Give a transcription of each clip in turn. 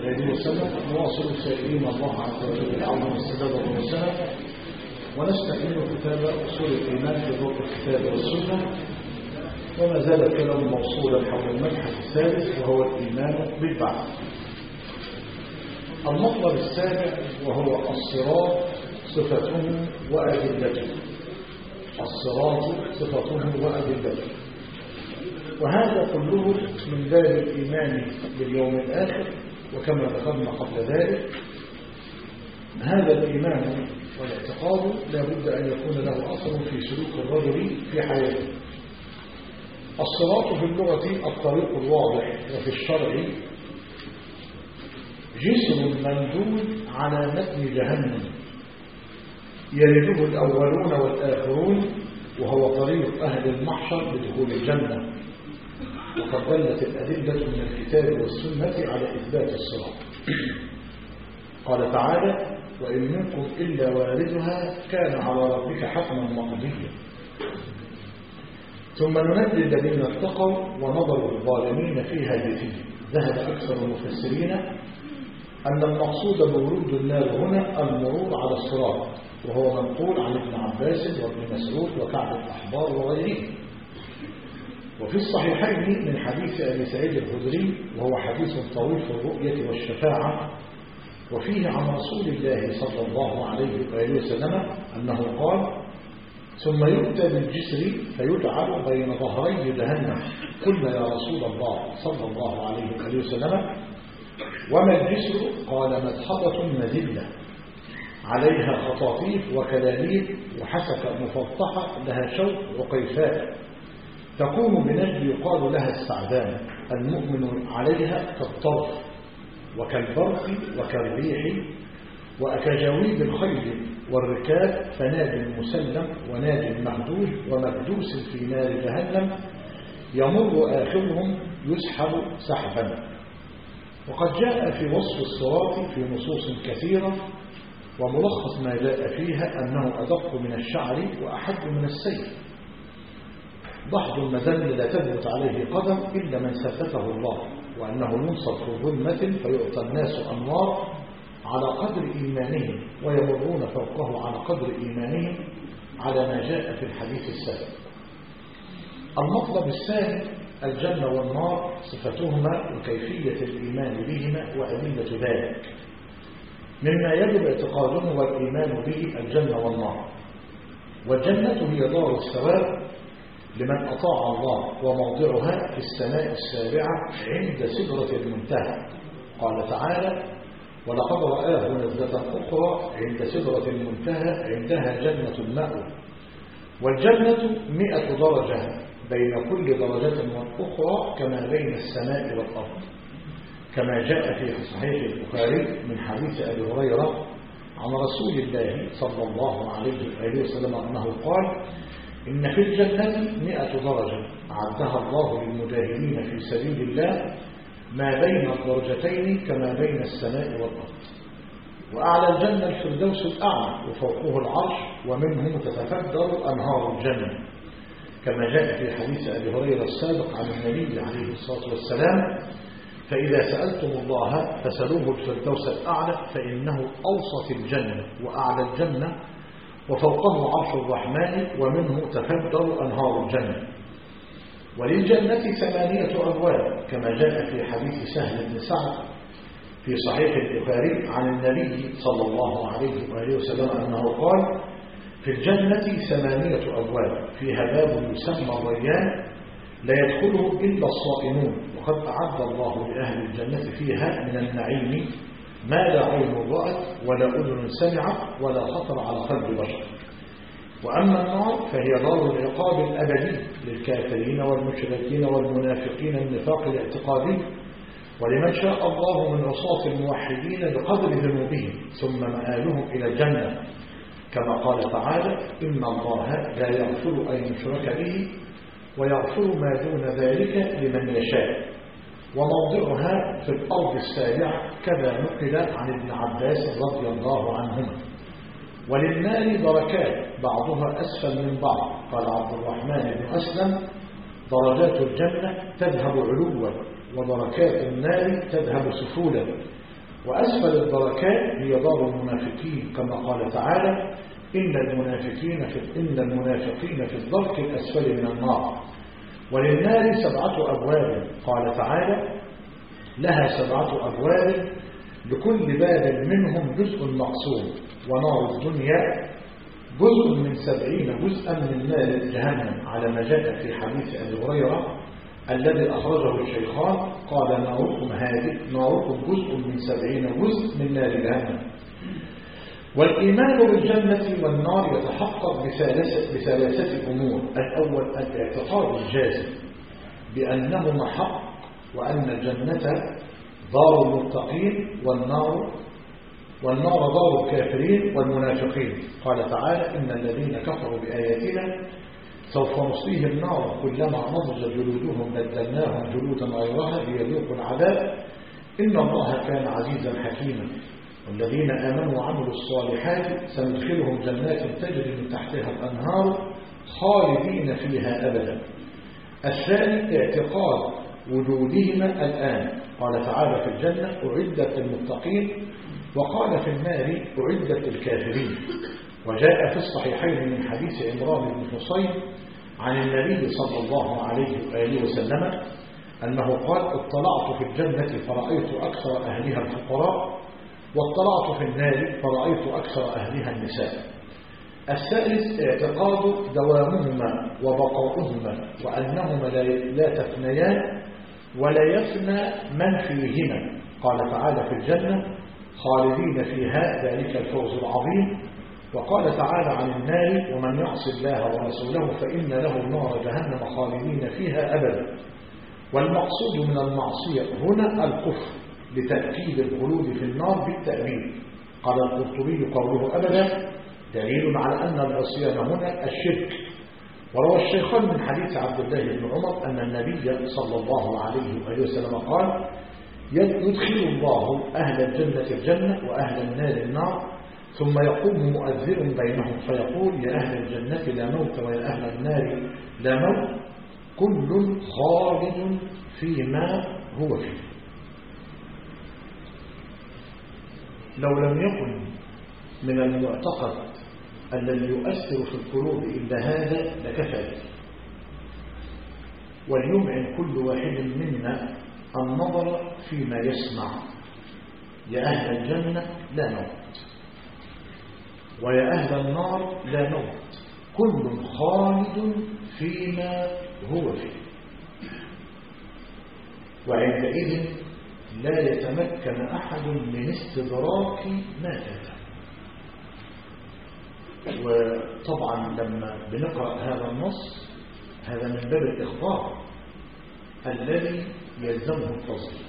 عليه وسلم نواصل سائلين الله عز وجل العون والسداد والرسالة ونستكمل كتاب أصول الإيمان في ضوء الكتاب والسنة، وما زال الكلام موصولا حول المبحث الثالث وهو الإيمان بالبعث. المطلب السابع وهو الصراط صفته وأدلته. الصراط صفته وأدلته، وهذا كله من باب الإيمان باليوم الآخر. وكما ذكرنا قبل ذلك هذا الإيمان والاعتقاد لا بد أن يكون له أثر في سلوك الرجل في حياته. الصراط في اللغة الطريق الواضح، وفي الشرع جسر ممدود على متن جهنم يرده الأولون والآخرون، وهو طريق أهل المحشر لدخول الجنة. وقد دلت الأدلة من الكتاب والسنة على إثبات الصراط. قال تعالى: وإن منكم إلا واردها كان على ربك حتما مقضيا ثم ننجي الذين اتقوا ونظر الظالمين فيها جثيا. ذهب أكثر المفسرين أن المقصود بورود النار هنا المرور على الصراط، وهو منقول عن ابن عباس وابن مسعود وكعب الأحبار وغيرهم. وفي الصحيحين من حديث أبي سعيد الخدري، وهو حديث طويل في الرؤية والشفاعة، وفيه عن رسول الله صلى الله عليه وآله وسلم أنه قال: ثم يؤتى بالجسر فيجعل بين ظهري جهنم. قلنا يا رسول الله صلى الله عليه وآله وسلم وما الجسر؟ قال: مدحضة مذلة عليها خطاطيف وكلاليب وحسكة مفطحة لها شوك وقيفاء تقوم بنجد يقال لها السعدان. المؤمن عليها كالطرف وكالبرق وكالريح وكجويب الخيل والركاب، فناد مسلم وناد مهدود ومكدوس في نار جهنم يمر آخرهم يسحب سحبا. وقد جاء في وصف الصراط في نصوص كثيرة، وملخص ما جاء فيها أنه أدق من الشعر وأحد من السيف. ضحض المذل لا تثبت عليه قدم إلا من ثبته الله، وأنه ينصب في ظلمة فيعطى الناس أنوار على قدر إيمانهم ويمرون فوقه على قدر إيمانهم، على ما جاء في الحديث السابق. المطلب الثاني الجنة والنار صفتهما وكيفية الإيمان بهما وأدلة ذلك. مما يجب اعتقاده والإيمان به الجنة والنار. والجنة هي دار الثواب لمن أطاع الله، وموضعها في السماء السابعة عند سدرة المنتهى. قال تعالى: ولقد رآه نزلة أخرى عند سدرة المنتهى عندها جنة المأوى. والجنة 100 درجة بين كل درجة والأخرى كما بين السماء والأرض، كما جاء في صحيح البخاري من حديث أبي هريرة عن رسول الله صلى الله عليه وآله وسلم أنه قال: إن في الجنة 100 درجة أعدها الله للمجاهدين في سبيل الله ما بين الدرجتين كما بين السماء والأرض. وأعلى الجنة الفردوس الأعلى وفوقه العرش، ومنه تتفجر أنهار الجنة، كما جاء في حديث أبي هريرة السابق عن النبي عليه الصلاة والسلام: فإذا سألتم الله فسألوه الفردوس الأعلى فإنه أوسط الجنة وأعلى الجنة وفوقه عرش الرحمن، ومنه تفجر أنهار الجنة. وللجنة 8 أبواب، كما جاء في حديث سهل بن سعد في صحيح البخاري عن النبي صلى الله عليه وآله وسلم أنه قال: في الجنة 8 أبواب، فيها باب يسمى الريان لا يدخله إلا الصائمون، وقد أعد الله لأهل الجنة فيها من النعيم ما لا عين رأت ولا أذن سمعت ولا خطر على قلب بشر. وأما النار فهي دار العقاب الأبدي للكافرين والمشركين والمنافقين النفاق الاعتقادي، ولمن شاء الله من عصاة الموحدين بقدر ذنوبهم، ثم مآلهم إلى الجنة، كما قال تعالى: إن الله لا يغفر أن يشرك به ويغفر ما دون ذلك لمن يشاء. وموضعها في الأرض السابعة، كذا نقل عن ابن عباس رضي الله عنهما. وللنار دركات بعضها أسفل من بعض. قال عبد الرحمن بن أسلم: درجات الجنة تذهب علوا ودركات النار تذهب سفولا، وأسفل الدركات هي دار المنافقين كما قال تعالى إن المنافقين في الدرك الأسفل من النار. وللنار 7 أبواب قال تعالى لها 7 أبواب لكل باب منهم جزء مقسوم. ونار الدنيا جزء من 70 جزءا من نار جهنم على ما جاء في حديث أبي هريرة الذي أخرجه الشيخان قال ناركم جزء من 70 جزء من نار جهنم. والإيمان بالجنة والنار يتحقق بثلاثة أمور. الأول الاعتقاد الجازم بأنهما حق وأن الجنة دار المتقين والنار دار الكافرين والمنافقين. قال تعالى إن الذين كفروا بآياتنا سوف نصليهم نارا كلما نضج جلودهم بدلناهم جلودا غيرها ليذوقوا العذاب إن الله كان عزيزا حكيما. والذين آمنوا وعملوا الصالحات سندخلهم جنات تجري من تحتها الأنهار خالدين فيها أبدا. الثاني اعتقاد وجودهما الآن. قال تعالى في الجنة أعدت للمتقين وقال في النار أعدت للكافرين. وجاء في الصحيحين من حديث عمران بن حصين عن النبي صلى الله عليه وآله وسلم أنه قال اطلعت في الجنة فرأيت أكثر أهلها الفقراء واطلعت في النار فرأيت أكثر أهلها النساء. الثالث اعتقاد دوامهما وبقاؤهما وأنهما لا تفنيان ولا يفنى من فيهما. قال تعالى في الجنة خالدين فيها ذلك الفوز العظيم. وقال تعالى عن النار ومن يعص الله ورسوله فإن له نار جهنم خالدين فيها أبدا. والمقصود من المعصية هنا الكفر لتأكيد الخلود في النار بالتأبيد. قال القرطبي قوله أبدا دليل على أن العصيان هنا الشرك. وروى الشيخان من حديث عبد الله بن عمر أن النبي صلى الله عليه وآله وسلم قال يدخل الله أهل الجنة الجنة وأهل النار النار ثم يقوم مؤذن بينهم فيقول يا أهل الجنة لا موت ويا أهل النار لا موت كل خالد فيما هو فيه. لو لم يكن من المعتقد الذي يؤثر في القلوب إلا هذا لكفى. وليمعن كل واحد منا النظر فيما يسمع. يا أهل الجنة لا موت ويا أهل النار لا موت كل خالد فيما هو فيه. وعندئذ لا يتمكن أحد من استدراك ما فات. وطبعا لما بنقرأ هذا النص هذا من باب الإخبار الذي يلزمه التصديق.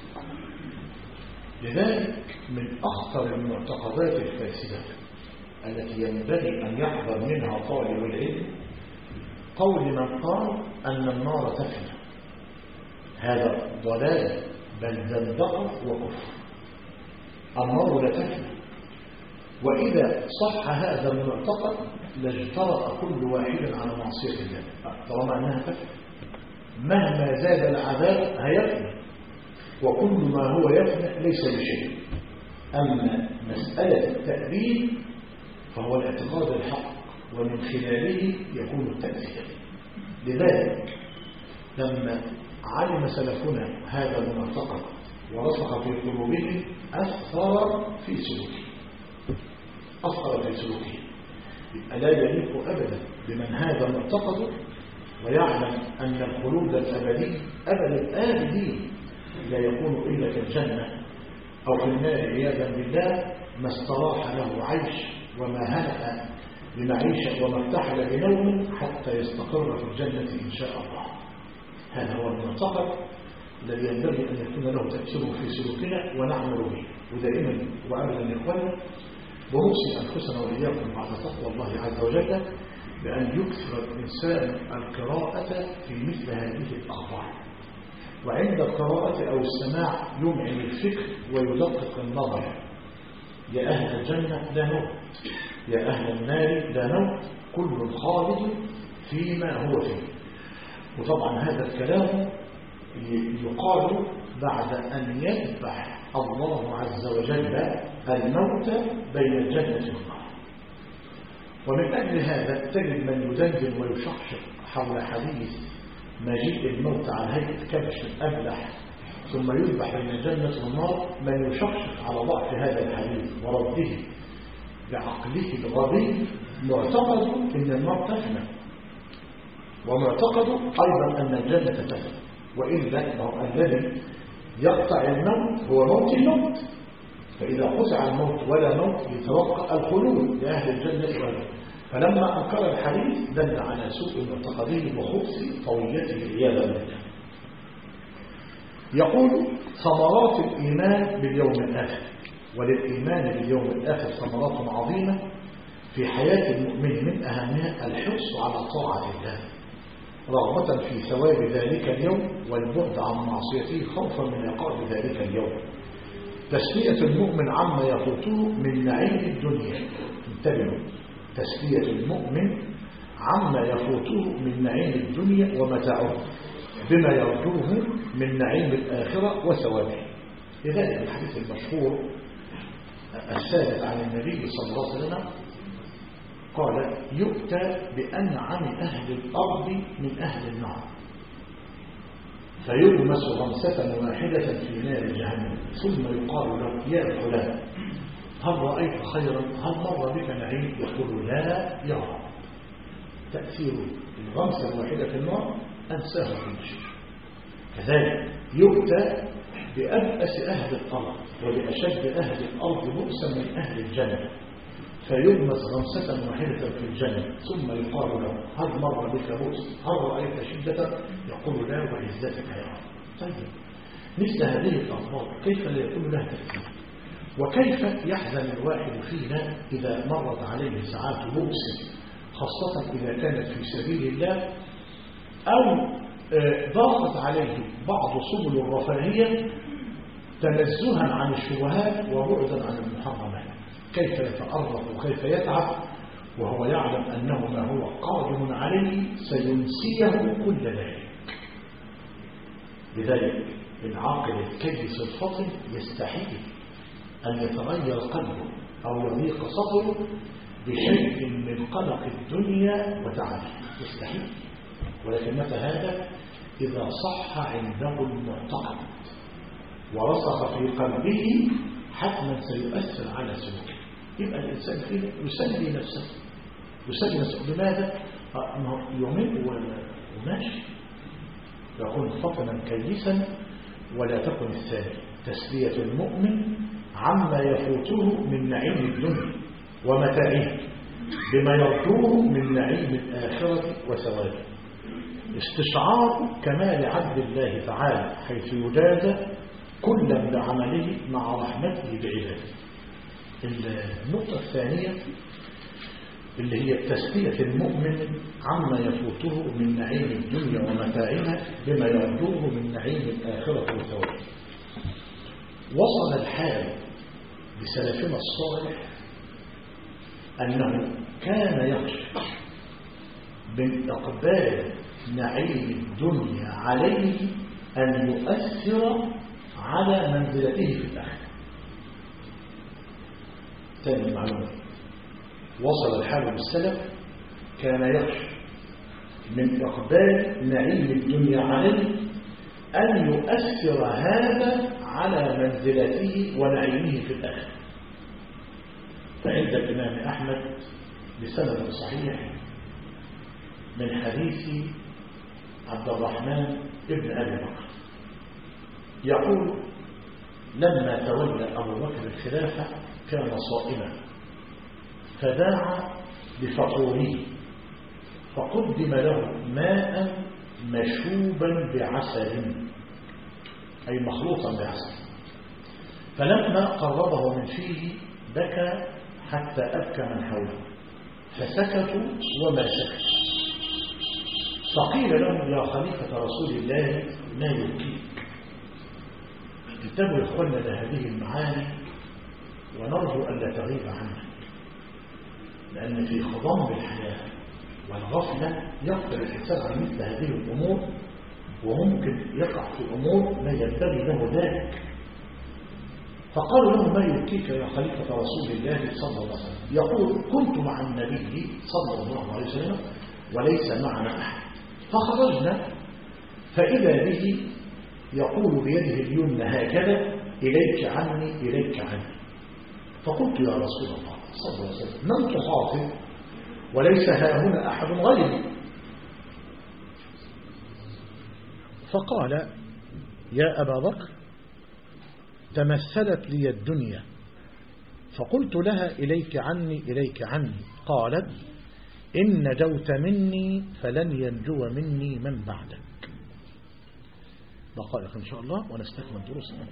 لذلك من أخطر المعتقدات الفاسدة التي ينبغي أن يحذر منها طالب العلم قول من قال أن النار تفنى. هذا ضلال بل زندقة وكفر. النار لا تفنى. وإذا صح هذا المعتقد لاجترأ كل واحد على معصية الله طالما أنها تفنى. مهما زاد العذاب هيفنى وكل ما هو يفنى ليس بشيء. أما مسألة التأبيد فهو الاعتقاد الحق ومن خلاله يكون التأثير. لذلك لما علم سلفنا هذا المعتقد ورسخ في قلوبهم أثر في سلوكه. لا يليق أبدا بمن هذا معتقده ويعلم أن الخلود الأبدي أبد الآبدين لا يكون إلا في الجنة أو في النار عياذا بالله ما استراح له عيش وما هنأ بمعيشة وما ارتحل بنوم حتى يستقر في الجنة إن شاء الله. هذا هو المعتقد الذي ينبغي أن يكون له تأثير في سلوكنا ونعمل به. ودائما وأبدا إخوانا بنوصي أنفسنا وإياكم بعد تقوى الله عز وجل بأن يكثر الإنسان القراءة في مثل هذه الأخبار. وعند القراءة أو السماع يمعن الفكر ويدقق النظر. يا أهل الجنة لا موت يا أهل النار لا موت كل خالد فيما هو فيه. وطبعا هذا الكلام يقال بعد أن يذبح الله عز وجل الموت بين الجنة والنار. ومن أجل هذا تجد من يدندن ويشخشق حول حديث مجيء الموت على هيئة كبش أبلح ثم يذبح بين الجنة والنار، من يشخشق على ضعف هذا الحديث ورده بعقله الغبي معتقد أن النار تفنى، ومعتقد أيضا أن الجنة تفنى، وإلا الذي يقطع الموت هو موت الموت، فإذا قطع الموت ولا موت يتوقع الخلود لأهل الجنة ولا. فلما أنكر الحديث دل على سوء معتقده وخبث طويته عياذا بالله. يقول ثمرات الإيمان باليوم الآخر. وللإيمان باليوم الآخر ثمرات عظيمة في حياة المؤمن، من أهمها الحرص على طاعة الله رغبة في ثواب ذلك اليوم والبعد عن معصيته خوفا من عقاب ذلك اليوم. تسلية المؤمن عما يفوته من نعيم الدنيا. انتبهوا، تسلية المؤمن عما يفوته من نعيم الدنيا ومتاعه بما يرجوه من نعيم الآخرة وثوابه. لذلك الحديث المشهور الثابت عن النبي صلى الله عليه وسلم قال: يؤتى بأنعم أهل الأرض من أهل النار فيغمس غمسة واحدة في نار جهنم ثم يقال له: يا فلان هل رأيت خيرا؟ هل مر بك نعيم؟ يقول: لا يا رب. تأثير الغمسة الواحدة في النار أنساه كل شيء. كذلك يؤتى بأبأس أهل الأرض وبأشد أهل الأرض بؤسا من أهل الجنة فيغمس غمسة واحدة في الجنة ثم يقال له: هل مر بك بؤس؟ هل رأيت شدة؟ يقول: لا وعزتك يا رب. طيب، مثل هذه الأخبار كيف لا يكون لها تأثير؟ وكيف يحزن الواحد فينا إذا مرت عليه ساعات بؤس، خاصة إذا كانت في سبيل الله، أو ضاقت عليه بعض سبل الرفاهية تنزها عن الشبهات وبعدا عن المحرمات. كيف يتأرق وكيف يتعب وهو يعلم أنه ما هو قادم عليه سينسيه كل ذلك. لذلك العاقل الكيس الفطن يستحيل أن يتغير قلبه أو يضيق صدره بشيء من قلق الدنيا وتعبه، يستحيل. ولكن متى هذا؟ إذا صح عنده المعتقد ورسخ في قلبه حتما سيؤثر على سلوكه. يبقى الإنسان فيه يسلي نفسه. لماذا؟ يومين وماشي، يكون فطنا كيسا ولا تكن الثاني. تسلية المؤمن عما يفوته من نعيم الدنيا ومتاعه بما يرجوه من نعيم الآخرة وثوابه. استشعار كمال عدل الله تعالى حيث يجازى كلا بعمله مع رحمته بعباده. النقطة الثانية اللي هي تسلية المؤمن عما يفوته من نعيم الدنيا ومتاعها بما يرجوه من نعيم الآخرة وثوابه. وصل الحال بسلفنا الصالح أنه كان يخشى من إقبال نعيم الدنيا عليه أن يؤثر على منزلته في الآخرة. ثاني معلومة، وصل الحال بالسلف كان يخشى من إقبال نعيم الدنيا عليه أن يؤثر هذا على منزلته ونعيمه في الآخرة. فعند الإمام أحمد بسند صحيح من حديث عبد الرحمن ابن أبي بكر يقول: لما تولى أبو بكر الخلافة كان صائما فداعى بفطوره فقدم له ماء مشوبا بعسل، أي مخلوطا بعسل، فلما قربه من فيه بكى حتى أبكى من حوله فسكتوا وما سكت. فقيل له: يا خليفة رسول الله ما يبكيك؟ انتبهوا يا اخوانا لهذه المعاني ونرجو ألا تغيب عنها، لأن في خضم الحياة والغفلة يقدر الإنسان عن مثل هذه الأمور، وممكن يقع في أمور لا ينبغي له ذلك. فقالوا له ما يبكيك يا خليفة رسول الله صلى الله عليه وسلم؟ يقول كنت مع النبي صلى الله عليه وسلم وليس معنا أحد، فخرجنا فإذا به يقول بيده اليمنى هكذا إليك عني إليك عني. فقلت يا رسول الله صلى الله عليه وسلم من تخاطب وليس هاهنا أحد غيري؟ فقال يا أبا بكر تمثلت لي الدنيا فقلت لها إليك عني إليك عني، قالت إن نجوت مني فلن ينجو مني من بعدك. دقائق إن شاء الله ونستكمل دروسنا.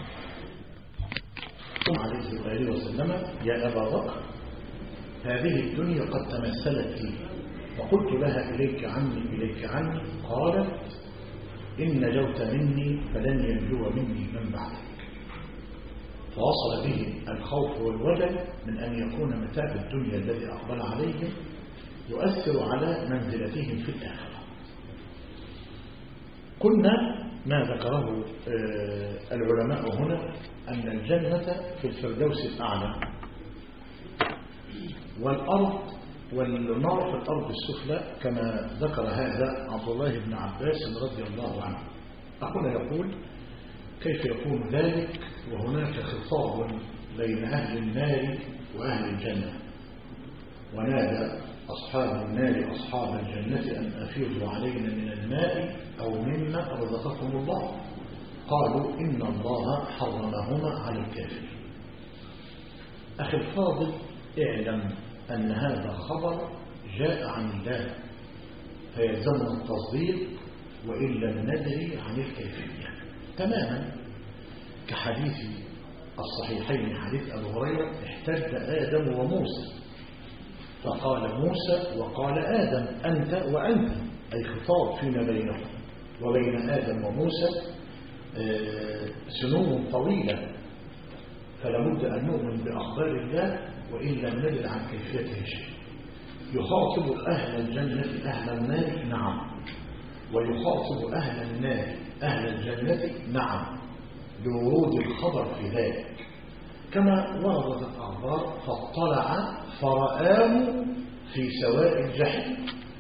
ثم عليه وآله وسلم يا أبا بكر هذه الدنيا قد تمثلت لي فقلت لها إليك عني إليك عني، قالت إن نجوت مني فلن ينجو مني من بعدك. فوصل به الخوف والوجل من أن يكون متاع الدنيا الذي أقبل عليهم يؤثر على منزلتهم في الآخرة. قلنا ما ذكره العلماء هنا أن الجنة في الفردوس الأعلى والأرض والنار في الأرض السفلى كما ذكر هذا عبد الله بن عباس رضي الله عنه. أخونا يقول كيف يكون ذلك وهناك خطاب بين أهل النار وأهل الجنة؟ ونادى أصحاب النار أصحاب الجنة أن أفيضوا علينا من الماء أو مما رزقكم الله، قالوا إن الله حرمهما على الكافرين. أخي الفاضل اعلم أن هذا خبر جاء عن الله فيلزمنا التصديق وإن لم ندري عن الكيفية، تماما كحديث الصحيحين حديث أبو هريرة احتج آدم وموسى فقال موسى وقال آدم أنت وأنت، أي خطاب فيما بينهم وبين آدم وموسى سنون طويلة، فلابد أن نؤمن بأخبار الله وإن لم ندر عن كيفيته شيء. يخاطب أهل الجنة أهل النار نعم، ويخاطب أهل النار أهل الجنة نعم، لورود الخبر في ذلك كما وردت الأخبار فاطلع فرآه في سواء الجحيم،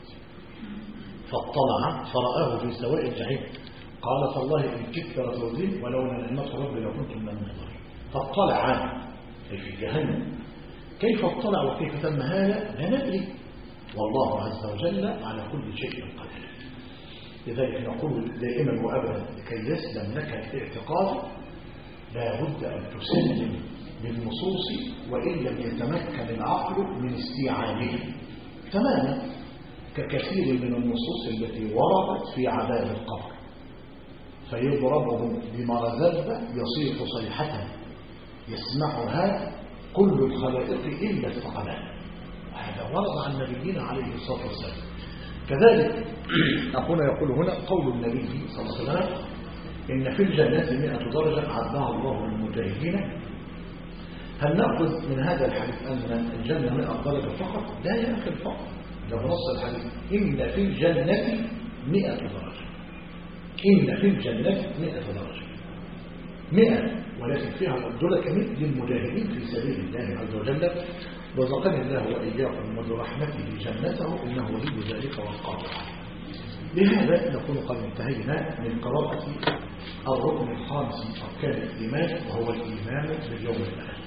فاطلع فرآه في سواء الجحيم قال تالله إن كدت لتردين ولولا نعمة ربي لكنت من المحضرين. فاطلع أي في جهنم. كيف اطلع وكيف تم هذا لا ندري، والله عز وجل على كل شيء قدير. لذلك نقول دائما وأبدا لكي يسلم لك الاعتقاد لا بد أن تسلم بالنصوص وإن لم يتمكن العقل من استيعابه تماما، ككثير من النصوص التي وردت في عذاب القبر فيضربه بمرزبة يصيح صيحة يسمعها كل الخلائق إلا الثقلان، وهذا ورد عن نبينا عليه الصلاة والسلام. كذلك أخونا يقول هنا قول النبي صلى الله عليه وسلم إن في الجنة 100 درجة أعدها الله للمجاهدين. هل نأخذ من هذا الحديث أن الجنة 100 درجة فقط؟ لا يا أخي الفقط، ده نص الحديث إن في الجنة 100 درجة، إن في الجنة 100 درجة 100، ولكن فيها الأفضل كمان للمجاهدين في سبيل الله عز وجل. رزقني الله وإياكم وبرحمته جنته إنه ولي ذلك والقادر. لهذا نكون قد انتهينا من قراءة الركن الخامس من أركان الإيمان وهو الإيمان باليوم الآخر.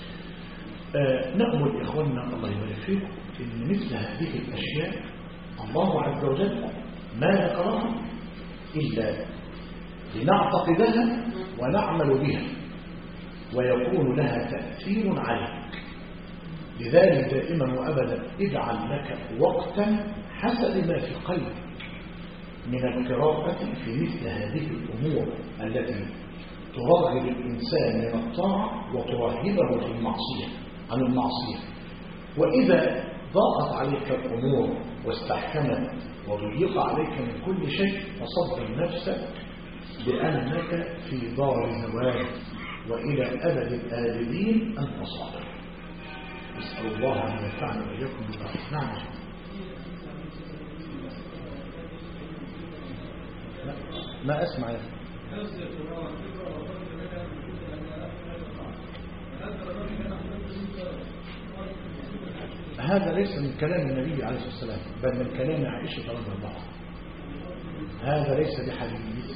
نأمل إخواننا الله يبارك فيكم إن مثل هذه الأشياء الله عز وجل ما ذكرها إلا لنعتقدها ونعمل بها ويكون لها تأثير عليك. لذلك دائما وأبدا اجعل لك وقتا حسب ما في قلبك من القراءة في مثل هذه الأمور التي ترغب الإنسان من الطاعة وترهبه في المعصية عن المعصية. وإذا ضاقت عليك الأمور واستحكمت وضيق عليك من كل شيء فصبر نفسك بأنك في دار زواج وإلى أبد الآبدين أنت صابر. أسأل الله أن ينفعنا وإياكم بالله. نعم ما أسمع هذا ليس من كلام النبي عليه الصلاة والسلام بل من كلام عائشة رضي الله عنها. هذا ليس بحديث.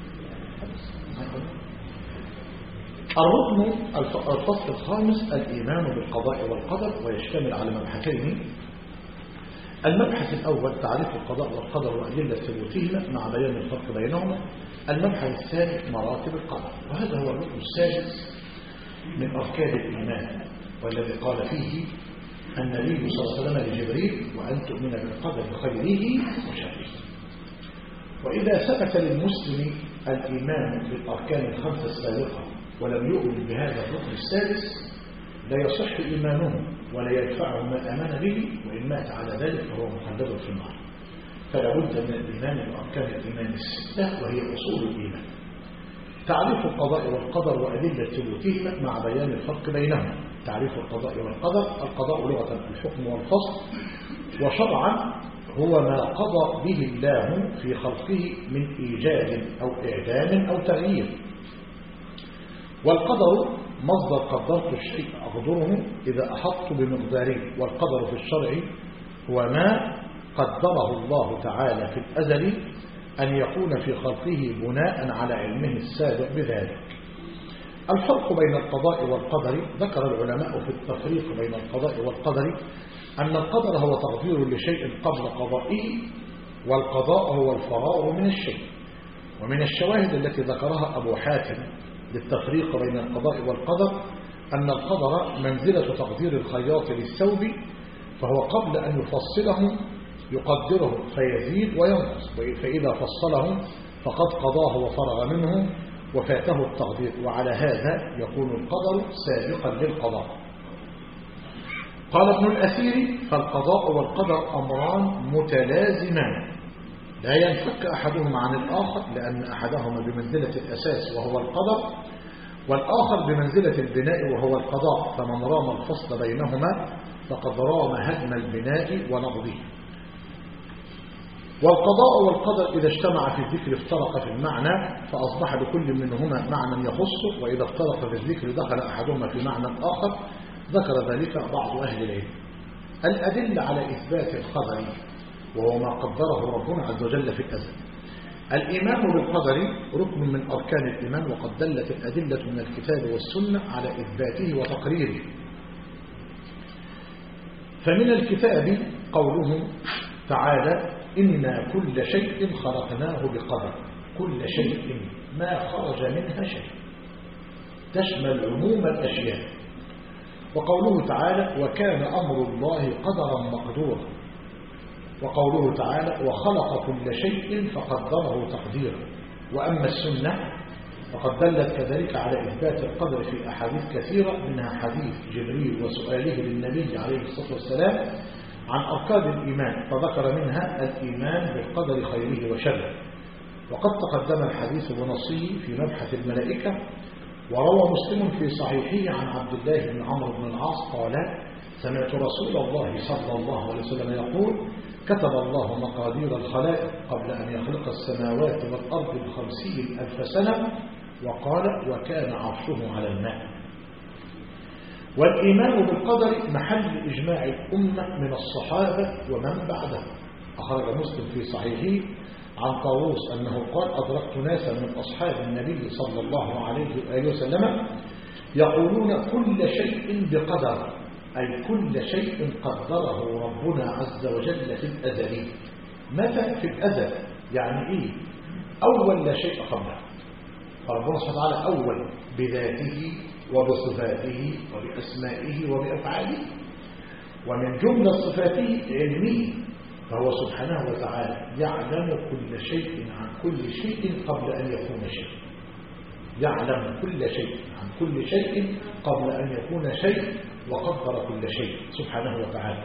الفصل الخامس الإيمان بالقضاء والقدر، ويشتمل على مبحثين. المبحث الأول تعريف القضاء والقدر وأدلة ثبوتهما مع بيان الفرق بينهما. المبحث الثاني مراتب القدر، وهذا هو الركن السادس من أركان الإيمان، والذي قال فيه النبي صلى الله عليه وسلم لجبريل: وأن تؤمن بالقدر خيره وشره. وإذا ثبت للمسلم الإيمان بالأركان الخمسة السابقة ولم يؤمن بهذا الركن السادس لا يصح إيمانه ولا يدفعه ما آمن به، وإن مات على ذلك فهو مخلد في النار. فلا بد من الإيمان بأركان الإيمان الستة وهي أصول الإيمان. تعريف القضاء والقدر وأدلة ثبوتهما مع بيان الفرق بينهما. تعريف القضاء والقدر: القضاء لغة الحكم والفصل، وشرعا هو ما قضى به الله في خلقه من إيجاد أو إعدام أو تغيير. والقدر مصدر قدرت الشيء أقدره إذا أحط بمقداره. والقدر في الشرع هو ما قدره الله تعالى في الأزل أن يكون في خلقه بناء على علمه السابق بذلك. الفرق بين القضاء والقدر: ذكر العلماء في التفريق بين القضاء والقدر أن القدر هو تقدير لشيء قبل قضائه، والقضاء هو الفراغ من الشيء. ومن الشواهد التي ذكرها أبو حاتم للتفريق بين القضاء والقدر أن القدر منزلة تقدير الخياط للثوب، فهو قبل أن يفصله يقدره فيزيد وينقص، فإذا فصله فقد قضاه وفرغ منه وفاته التقدير، وعلى هذا يكون القدر سابقا للقضاء. قال ابن الأثير: فالقضاء والقدر أمران متلازمان لا ينفك أحدهما عن الآخر، لأن أحدهما بمنزلة الأساس وهو القدر، والآخر بمنزلة البناء وهو القضاء، فمن رام الفصل بينهما فقد رام هدم البناء ونقضه. والقضاء والقدر إذا اجتمع في الذكر افترق في المعنى، فأصبح لكل منهما معنى يخصه، وإذا افترق في الذكر دخل أحدهما في معنى آخر. ذكر ذلك بعض أهل العلم. الأدلة على إثبات القدر وهو ما قدره ربنا عز وجل في الأزل. الإيمان بالقدر ركن من أركان الإيمان، وقد دلت الأدلة من الكتاب والسنة على إثباته وتقريره. فمن الكتاب قوله تعالى: إنا كل شيء خلقناه بقدر. كل شيء ما خرج منها شيء، تشمل عموم الأشياء. وقوله تعالى: وكان أمر الله قدرا مقدورا. وقوله تعالى: وخلق كل شيء فقدره تقديرا. وأما السنة فقد دلت كذلك على إثبات القدر في أحاديث كثيرة، منها حديث جبريل وسؤاله للنبي عليه الصلاة والسلام عن أركان الإيمان، فذكر منها الإيمان بالقدر خيره وشره. وقد تقدم الحديث بنصه في مبحث الملائكة. وروى مسلم في صحيحه عن عبد الله بن عمرو بن العاص قال: سمعت رسول الله صلى الله عليه وسلم يقول: كتب الله مقادير الخلائق قبل أن يخلق السماوات والأرض ب50,000 سنة، وقال: وكان عرشه على الماء. والإيمان بالقدر محل إجماع الأمة من الصحابة ومن بعدهم. أخرج مسلم في صحيحه عن طاووس أنه قال: أدركت ناسا من أصحاب النبي صلى الله عليه وآله وسلم يقولون كل شيء بقدر، أي كل شيء قدره ربنا عز وجل في الأزل. متى؟ في الأزل، يعني إيه؟ أول لا شيء قبله. فربنا سبحانه وتعالى أول بذاته وبصفاته وبأسمائه وبأفعاله، ومن جملة صفاته علمه، فهو سبحانه وتعالى يعلم كل شيء عن كل شيء قبل أن يكون شيء. يعلم كل شيء عن كل شيء قبل أن يكون شيء، وقدر كل شيء سبحانه وتعالى.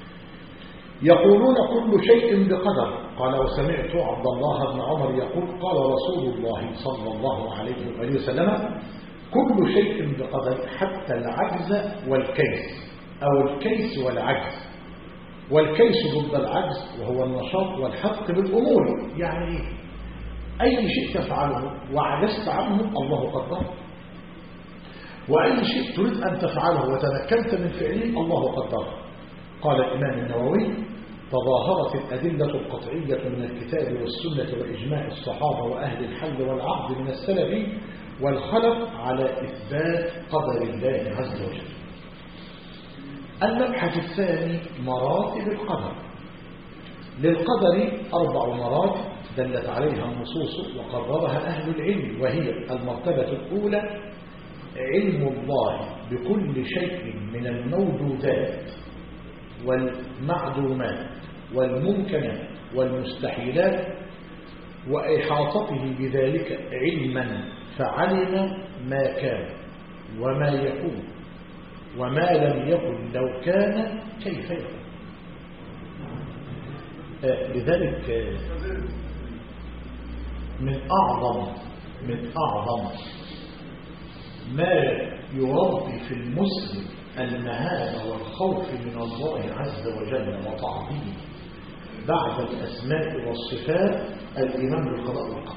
يقولون كل شيء بقدر. قال: وسمعت عبد الله بن عمر يقول: قال رسول الله صلى الله عليه وآله وسلم: كل شيء بقدر حتى العجز والكيس، أو الكيس والعجز. والكيس ضد العجز وهو النشاط والحق بالأمور. يعني أي شيء تفعله وعجزت عنه الله قدره، وأي شيء تريد أن تفعله وتمكنت من فعله الله قدره. قال الإمام النووي: تظاهرت الأدلة القطعية من الكتاب والسنة وإجماع الصحابة وأهل الحل والعقد من السلف والخلف على إثبات قدر الله عز وجل. المبحث الثاني: مراتب القدر. للقدر 4 مراتب دلت عليها النصوص وقررها أهل العلم، وهي: المرتبة الأولى علم الله بكل شيء من الموجودات والمعدومات والممكنات والمستحيلات، وإحاطته بذلك علما، فعلم ما كان وما يكون وما لم يكن لو كان كيف يكون. لذلك من أعظم ما يربي في المسلم المهابة والخوف من الله عز وجل وتعظيمه بعد الأسماء والصفات الإيمان بالقضاء والقدر.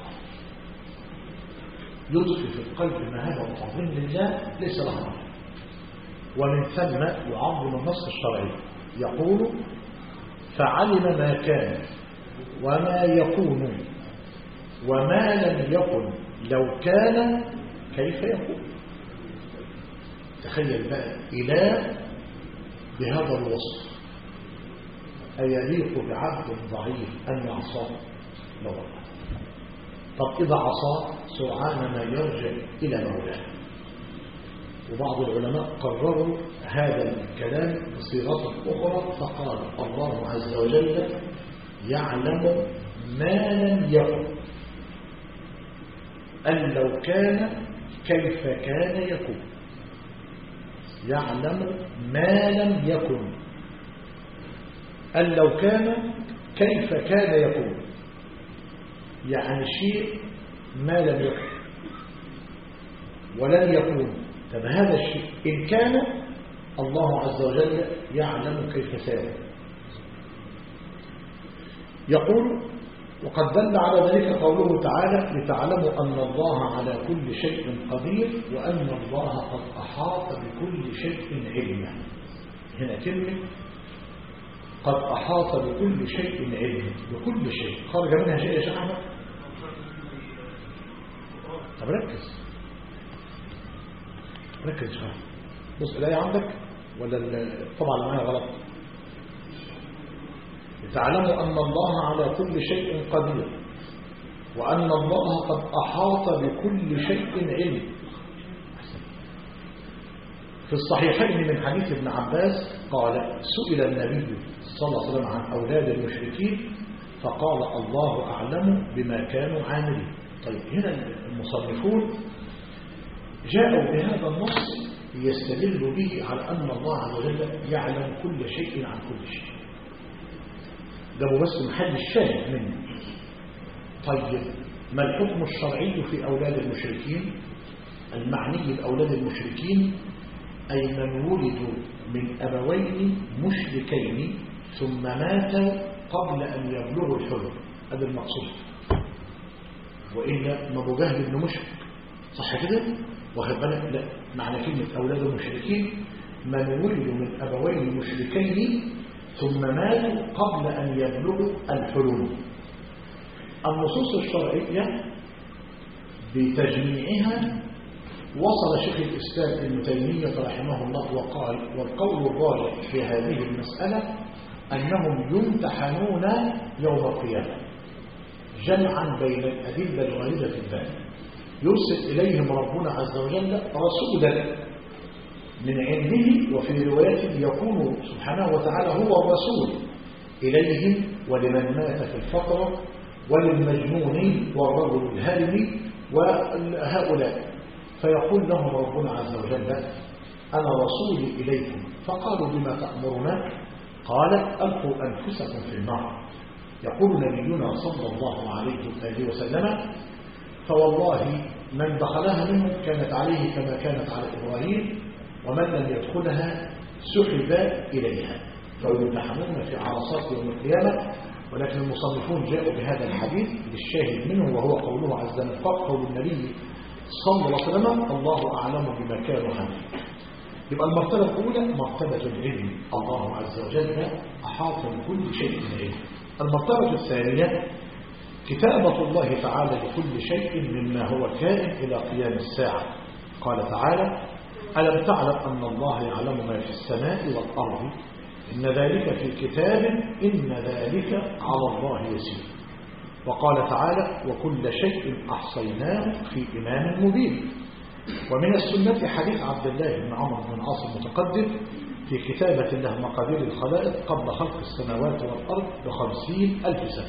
يضفي في القلب مهابة وتعظيم لله ليس له عمل، ومن ثم يعظم النص الشرعي. يقول: فعلم ما كان وما يكون وما لم يكن لو كان كيف يكون. تخيل بقى إله بهذا الوصف، أيليق بعبد ضعيف أن يعصاه؟ لا والله. طب إذا عصاه سرعان ما يرجع إلى مولاه. وبعض العلماء قرروا هذا الكلام بصيغة أخرى فقال: الله عز وجل يعلم ما لم يكن، أن لو كان كيف كان يكون. يعلم ما لم يكن، أن لو كان كيف كان يكون، يعني شيء ما لم يكن ولن يكون. طب هذا الشيء إن كان، الله عز وجل يعلم كيف سيكون. يقول: وقد دل على ذلك قوله تعالى: لتعلموا أن الله على كل شيء قدير وأن الله قد أحاط بكل شيء علما. هنا كلمة قد أحاط بكل شيء علما، بكل شيء خرج منها شيء يا شيخ أحمد؟ طب ركز شوية. بص الآية عندك ولا طبعا معايا غلط؟ لتعلموا أن الله على كل شيء قدير وأن الله قد أحاط بكل شيء علم. في الصحيحين من حديث ابن عباس قال: سئل النبي صلى الله عليه وسلم عن أولاد المشركين فقال: الله أعلم بما كانوا عاملين. طيب هنا المصنفون جاءوا بهذا النص يستدل به على أن الله عز وجل يعلم كل شيء عن كل شيء. جابوا بس محل الشاهد منه. طيب ما الحكم الشرعي في أولاد المشركين؟ المعني بأولاد المشركين أي من ولدوا من أبوين مشركين ثم ماتوا قبل أن يبلغوا الحلم. هذا المقصود. وإلا ما أبو جهل إنه مشرك، صح كده؟ واخد بالك؟ لا، معنى كلمة أولاد المشركين من ولدوا من أبوين مشركين ثم ماتوا قبل أن يبلغوا الحلم. النصوص الشرعية بتجميعها وصل شيخ الإسلام ابن تيمية رحمه الله وقال: والقول الراجح في هذه المسألة أنهم يمتحنون يوم القيامة جمعا بين الأدلة الواردة في الباب. يرسل إليهم ربنا عز وجل رسولا من عنده، وفي رواية يكون سبحانه وتعالى هو الرسول إليهم ولمن مات في الفترة وللمجنون والرجل الهرم وهؤلاء، فيقول لهم ربنا عز وجل: أنا رسولي إليكم. فقالوا: بما تأمرنا؟ قال: ألقوا أنفسكم في النار. يقول نبينا صلى الله عليه وآله وسلم: فوالله من دخلها منهم كانت عليه كما كانت على إبراهيم، ومن لم يدخلها سحب إليها، فيمتحنون في عرصات يوم القيامة. ولكن المصنفون جاءوا بهذا الحديث للشاهد منه، وهو قوله عز وجل، قول النبي صلى الله عليه وسلم: الله أعلم بما كانوا عاملين. يبقى المرتبة الأولى مرتبة العلم، الله عز وجل أحاط بكل شيء علم. المرتبة الثانية كتابة الله تعالى لكل شيء مما هو كائن إلى قيام الساعة. قال تعالى: ألم تعلم أن الله يعلم ما في السماء والأرض إن ذلك في كتاب إن ذلك على الله يسير. وقال تعالى: وكل شيء أحصيناه في إمام مبين. ومن السنة حديث عبد الله بن عمرو بن العاص المتقدم في كتابة الله مقادير الخلائق قبل خلق السماوات والأرض ب50,000 سنة.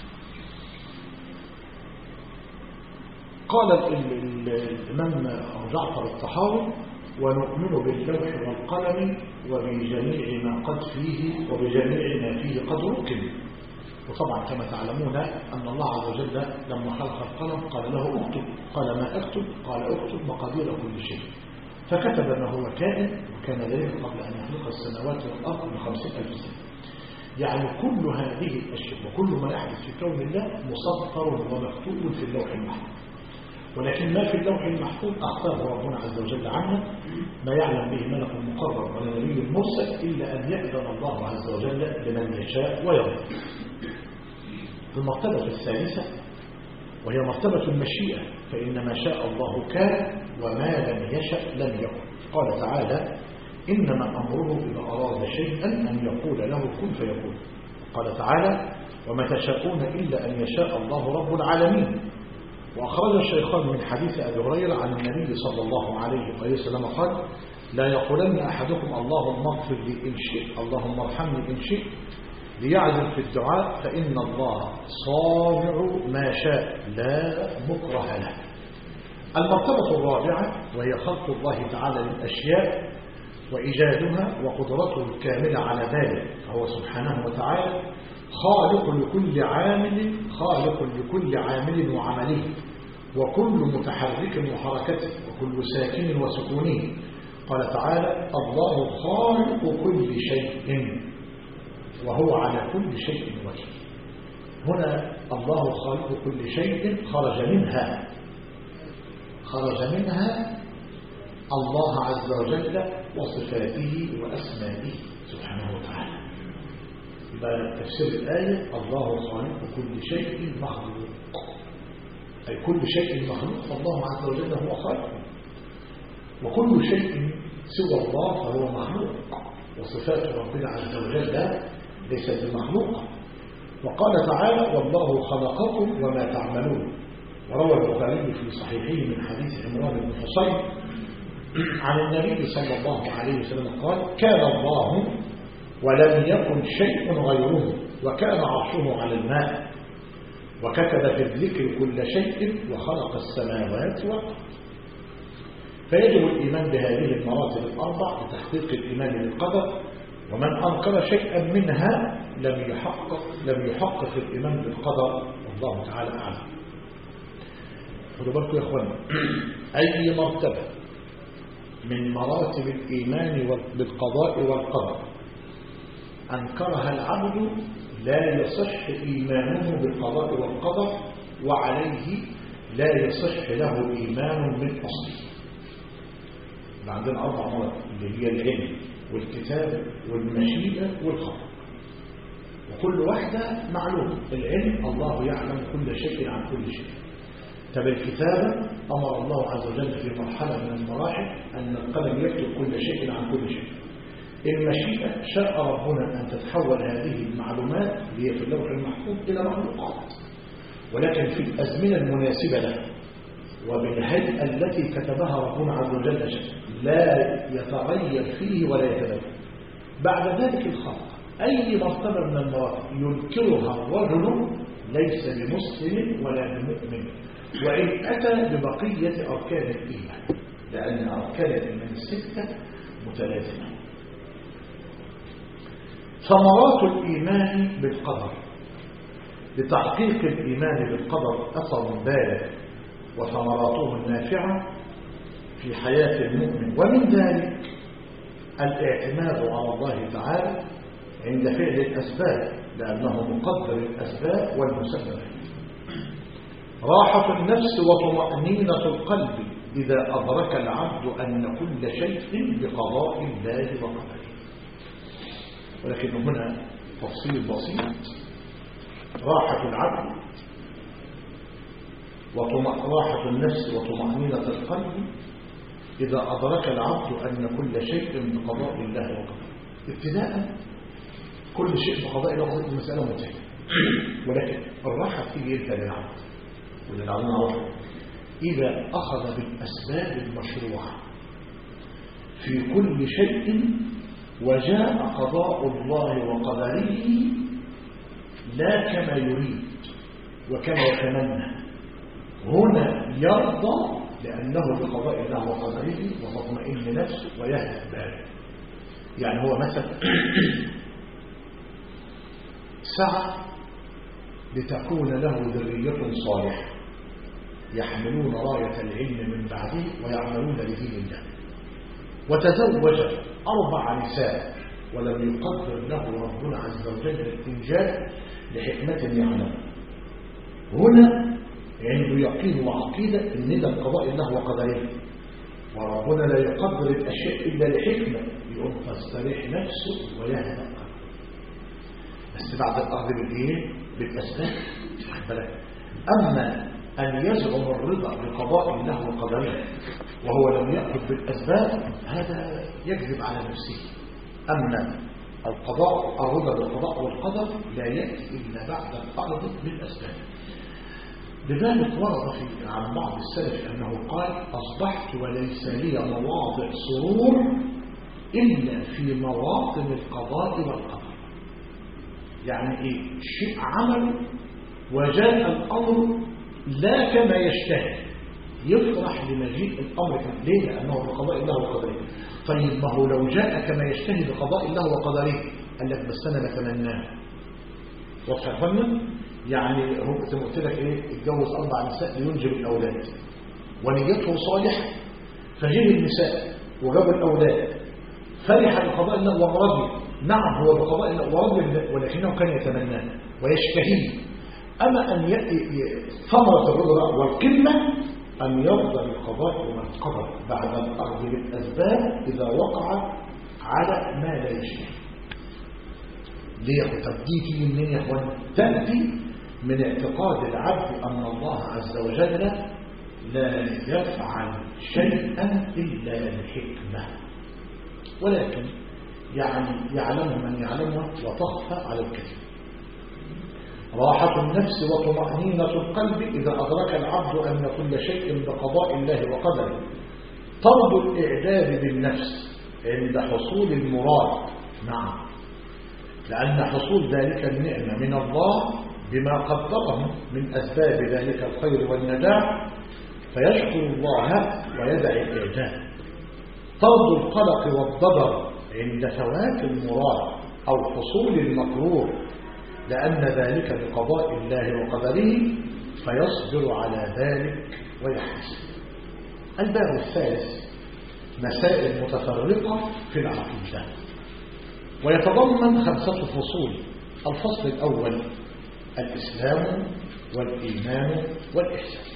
قال الإمام أبو جعفر الطحاوي: ونؤمن باللوح والقلم وبجميع ما قد فيه وبجميع ما فيه قد ركب. وطبعا كما تعلمون أن الله عز وجل لما خلق القلم قال له اكتب، قال ما اكتب؟ قال اكتب مقادير كل شيء، فكتب ما هو كائن، وكان ذلك قبل أن يخلق السماوات والأرض ب50,000 سنة. يعني كل هذه الأشياء وكل ما يحدث في كون الله مسطر ومكتوب في اللوح المحفوظ، ولكن ما في اللوح المحفوظ أخفاه ربنا عز وجل عنه، ما يعلم به ملك مقرب ولا نبي مرسل إلا أن يأذن الله عز وجل لمن يشاء ويرضى. المرتبة الثالثة وهي مرتبة المشيئة، فإن ما شاء الله كان وما لم يشأ لم يكن. قال تعالى: إنما أمره إذا أراد شيئا أن يقول له كن فيكون. قال تعالى: وما تشاءون إلا أن يشاء الله رب العالمين. وأخرج الشيخان من حديث أبي هريرة عن النبي صلى الله عليه وسلم قال: لا يقولن أحدكم اللهم اغفر لي إن شئت، اللهم ارحمني إن شئت، ليعزم في الدعاء، فإن الله صانع ما شاء لا مكره له. المرتبة الرابعة وهي خلق الله تعالى للأشياء وإيجادها وقدرته الكاملة على ذلك، فهو سبحانه وتعالى خالق لكل عامل وعمله، وكل متحرك وحركته، وكل ساكن وسكونه. قال تعالى: الله خالق كل شيء وهو على كل شيء وكيل. هنا الله خالق كل شيء خرج منها الله عز وجل وصفاته وأسمائه سبحانه وتعالى. يبقى تفسير الآية: الله خالق كل شيء مخلوق، أي كل شيء مخلوق فالله عز وجل هو خالق، وكل شيء سوى الله فهو مخلوق، وصفات ربنا عز وجل ليست بمخلوقة. وقال تعالى: والله خلقكم وما تعملون. وروى البخاري في صحيحه من حديث عمران بن حصين عن النبي صلى الله عليه وسلم قال: كان الله ولم يكن شيء غيره، وكان عرشه على الماء، وكتب في الذكر كل شيء، وخلق السماوات والأرض. فيجب الإيمان بهذه المراتب الأربع لتحقيق الإيمان بالقدر، ومن أنكر شيئا منها لم يحقق الإيمان بالقدر، والله تعالى أعلم. خذوا بالكم يا أخوانا، أي مرتبة من مراتب الإيمان بالقضاء والقدر أنكرها العبد لا يصح إيمانه بالقضاء والقدر، وعليه لا يصح له إيمان من أصله. عندنا 4 مراتب اللي هي العلم والكتاب والمشيئة والخبر، وكل واحدة معلومة. العلم الله يعلم كل شيء عن كل شيء. طب الكتابة أمر الله عز وجل في مرحلة من المراحل أن القلم يكتب كل شيء عن كل شيء. المشيئة شاء ربنا أن تتحول هذه المعلومات اللي هي في اللوح المحفوظ إلى مخلوقات، ولكن في الأزمنة المناسبة له وبالهيئة التي كتبها ربنا عز وجل، لا يتغير فيه ولا يتبدل. بعد ذلك الخلق، أي مرتبة من المراتب ينكرها الرجل ليس بمسلم ولا بمؤمن، وإن أتى ببقية أركان الإيمان، لأن أركان الإيمان 6 متلازمة. ثمرات الإيمان بالقدر. لتحقيق الإيمان بالقدر أثر بالغ وثمراته النافعة في حياة المؤمن، ومن ذلك الاعتماد على الله تعالى عند فعل الأسباب، لأنه مقدر الأسباب والمسبب. راحة النفس وطمأنينة القلب إذا أدرك العبد أن كل شيء بقضاء الله وقدره. ولكن هنا تفصيل بسيط: راحة العبد راحة النفس وطمأنينة القلب إذا أدرك العبد أن كل شيء بقضاء الله وقدره. ابتداء كل شيء بقضاء الله وقدره المسألة منتهية، ولكن الراحة تيجي إلى العبد وللعلم إذا أخذ بالأسباب المشروعة في كل شيء وجاء قضاء الله وقدره لا كما يريد وكما يتمنى، هنا يرضى لأنه بقضاء الله وقدره وتطمئن نفسه ويهدأ باله. يعني هو مثلا سعى لتكون له ذرية صالحة يحملون راية العلم من بعده ويعملون لدين الله، وتزوج 4 نساء ولم يقدر له ربنا عز وجل الإنجاب لحكمة يعلم. هنا عنده يقين وعقيدة ان ده بقضاء الله وقدره، وربنا لا يقدر الأشياء إلا لحكمة، يقوم تستريح نفسه ويهدأ قلبه. بس بعد الأخذ بالإيه؟ بالأسباب. أما أن يزعم الرضا بقضاء الله وقدره وهو لم يأخذ بالأسباب هذا يكذب على نفسه. أما الرضا بالقضاء والقدر لا يأتي إلا بعد الأخذ بالأسباب. لذلك ورد عن بعض السلف أنه قال: أصبحت وليس لي مواضع سرور إلا في مواطن القضاء والقدر. يعني إيه؟ شيء عمل وجاء الأمر لا كما يشتهي، يفرح لمجيء الأمر. ليه؟ لأنه بقضاء الله وقدره. طيب ما هو لو جاء كما يشتهي بقضاء الله وقدره قال لك بس أنا بتمناه. واضح يا فندم؟ يعني هو زي ما قلت لك ايه، اتجوز 4 نساء لينجب الاولاد ونيته صالحه، فجه النساء وجاب الاولاد، فرح بقضاء الله ورضي. نعم هو بقضاء الله ورضي، ولكنه كان يتمناه ويشتهيه. اما ان ياتي ثمره الرضا والقمه ان يرضى بالقضاء والقدر بعد الاخذ بالاسباب اذا وقع على ما لا يشتهي. ليه؟ طب دي تيجي منين يا اخوان؟ تاتي من اعتقاد العبد أن الله عز وجل لا يفعل شيئا إلا لحكمة، ولكن يعني يعلم من يعلمه وتخفى على الكثير. راحة النفس وطمأنينة القلب إذا أدرك العبد أن كل شيء بقضاء الله وقدره. طرد الإعداد بالنفس عند حصول المراد. نعم، لأن حصول ذلك النعمة من الله بما قدره من أسباب ذلك الخير والنجاح، فيشكر الله ويدع الإعجاب. طرد القلق والضجر عند فوات المراد أو حصول المكروه، لأن ذلك بقضاء الله وقدره، فيصبر على ذلك ويحتسب. الباب الثالث: مسائل متفرقة في العقيدة، ويتضمن 5 فصول. الفصل الأول: الإسلام والإيمان والإحسان.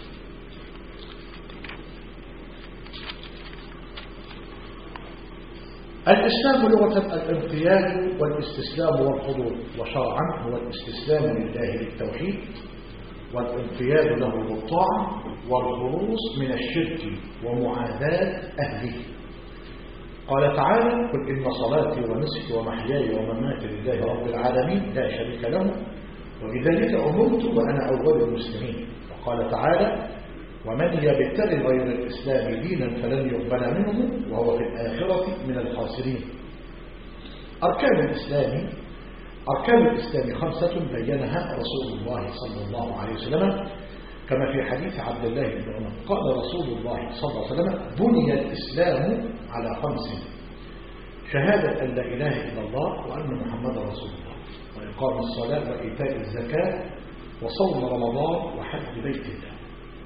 الإسلام لغة الانقياد والاستسلام والخضوع، وشرعا هو الاستسلام لله بالتوحيد والانقياد له بالطاعة والخلوص من الشرك ومعاداة أهله. قال تعالى: قل إن صلاتي ونسكي ومحياي ومماتي لله رب العالمين لا شريك له وبذلك أمرت وأنا أول المسلمين. وقال تعالى: ومن يبتغي غير الإسلام دينا فلن يقبل منه وهو في الآخرة من الخاسرين. أركان الإسلام 5 بينها رسول الله صلى الله عليه وسلم، كما في حديث عبد الله بن عمر قال رسول الله صلى الله عليه وسلم: بني الإسلام على 5: شهادة أن لا إله إلا الله وأن محمد رسول الله، وإقام الصلاة وإيتاء الزكاة وصوم رمضان وحج بيت الله.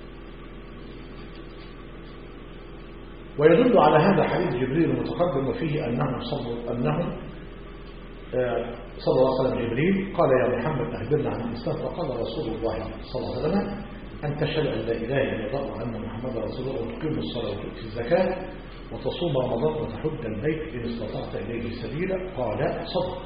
ويدل على هذا حديث جبريل المتقدم وفيه أنه صلى الله عليه وسلم جبريل قال: يا محمد أخبرنا عن الإسلام. فقال رسول الله صلى الله عليه وسلم: أن تشهد أن لا إله إلا الله وأن محمدا رسول الله وتقيم الصلاة وتؤتي الزكاة وتصوم رمضان وتحج البيت إن استطعت إليه سبيلا قال صدق.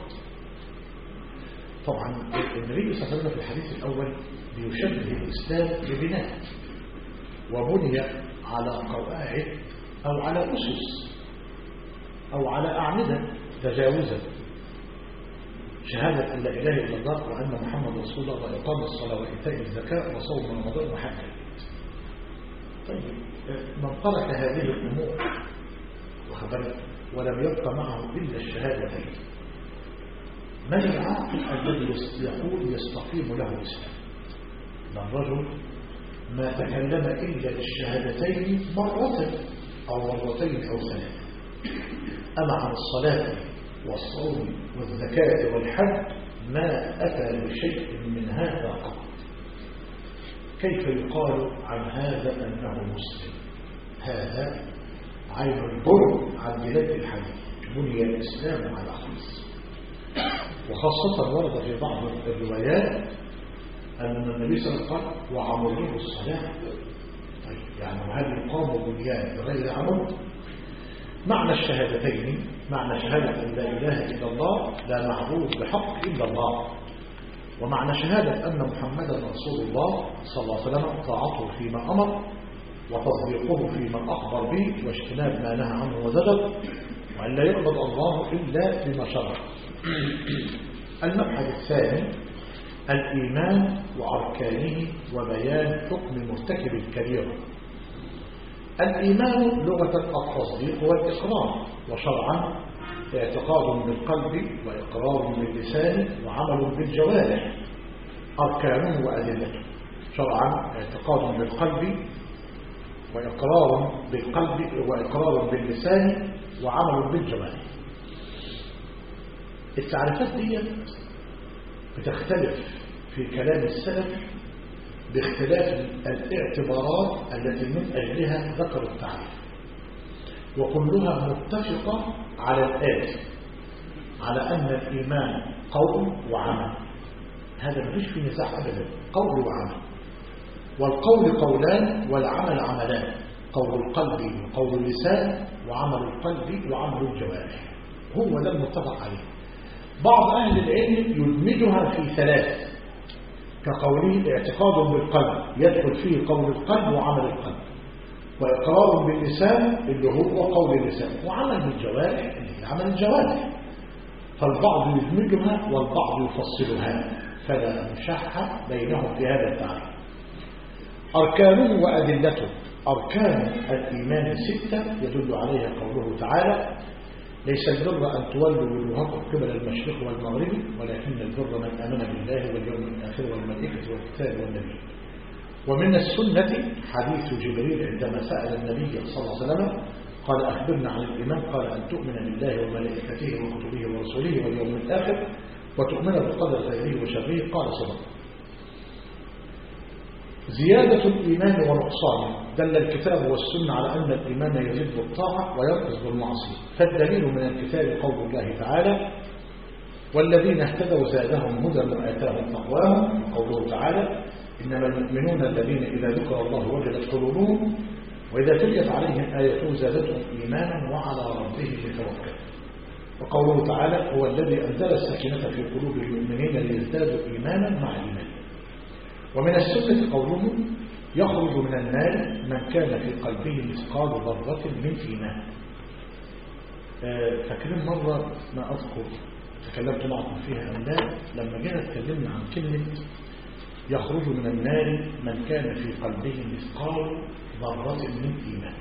طبعا النبي صلى الله عليه وسلم في الحديث الأول بيشبه الإسلام ببناء وبني على قواعد أو على أسس أو على أعمدة تجاوزا، شهادة أن لا إله إلا الله وأن محمد رسول الله وإقام الصلاة وإيتاء الزكاة وصوم رمضان وحج. طيب من ترك هذه الأمور وخبرت ولم يبقى معه إلا الشهادتين، من العاقل الذي يقول يستقيم له الإسلام؟ الرجل ما تكلم إلا بالشهادتين مرة أو مرتين أو ثلاثة، أما عن الصلاة والصوم والزكاة والحج ما أتى بشيء من هذا قط. كيف يقال عن هذا أنه مسلم؟ هذا عين البر عن بلاد الحديث، بني الإسلام على خمس. وخاصة ورد في بعض الروايات أن النبي صلى الله عليه وسلم وعمره الصلاة. طيب يعني هل يقام بنيان بغير عمل؟ معنى الشهادتين، معنى شهادة أن لا إله إلا الله لا معبود بحق إلا الله، ومعنى شهادة أن محمدا رسول الله صلى الله عليه وسلم طاعته فيما أمر وتصديقه فيما أخبر به واجتناب ما نهى عنه وزجر، وأن لا يعبد الله إلا بما شرع. المبحث الثاني الإيمان وأركانه وبيان حكم مرتكب الكبيرة. الإيمان لغة التصديق والإقرار، وشرعا اعتقاد بالقلب وإقرار باللسان وعمل بالجوارح. أركانه وأدلته، شرعا اعتقاد بالقلب وإقرار باللسان وعمل بالجوارح. التعريفات دي بتختلف في كلام السلف باختلاف الاعتبارات التي من أجلها ذكروا التعريف، وكلها متفقة على الآتي: على أن الإيمان قول وعمل، هذا مفيش فيه نزاع أبدا، قول وعمل، والقول قولان والعمل عملان، قول القلب وقول اللسان وعمل القلب وعمل الجوارح، هو ده المتفق عليه. بعض أهل العلم يدمجها في ثلاث، كقوله اعتقاد بالقلب يدخل فيه قول القلب وعمل القلب، وإقرار باللسان اللي هو قول اللسان، وعمل بالجوارح اللي هي عمل الجوارح. فالبعض يدمجها والبعض يفصلها، فلا مشاحة بينهم في هذا التعريف. أركانه وأدلته. أركان الإيمان 6 يدل عليها قوله تعالى: ليس البر أن تولوا وجوهكم قبل المشرق والمغرب ولكن البر من آمن بالله واليوم الآخر والملائكة والكتاب والنبي. ومن السنة حديث جبريل عندما سأل النبي صلى الله عليه وسلم قال: أخبرنا عن الإيمان، قال: أن تؤمن بالله وملائكته وكتبه ورسوله واليوم الآخر وتؤمن بالقدر خيره وشره، قال: صدق. زيادة الإيمان ونقصانه. دل الكتاب والسنة على أن الإيمان يزيد بالطاعة وينقص بالمعصية، فالدليل من الكتاب قول الله تعالى: والذين اهتدوا زادهم هدى وآتاهم تقواهم، وقوله تعالى: إنما المؤمنون الذين إذا ذكر الله وجلت قلوبهم وإذا تليت عليهم آياته زادتهم إيمانا وعلى ربهم يتوكلون، وقوله تعالى: هو الذي أنزل السكينة في قلوب المؤمنين ليزدادوا إيمانا مع إيمان. ومن السنة قوله: يخرج من النار من كان في قلبه مثقال ذرة من إيمان. فاكرين مرة ما أذكر تكلمت معكم فيها أم لا، لما جينا اتكلمنا عن كلمة يخرج من النار من كان في قلبه مثقال ذرة من إيمان.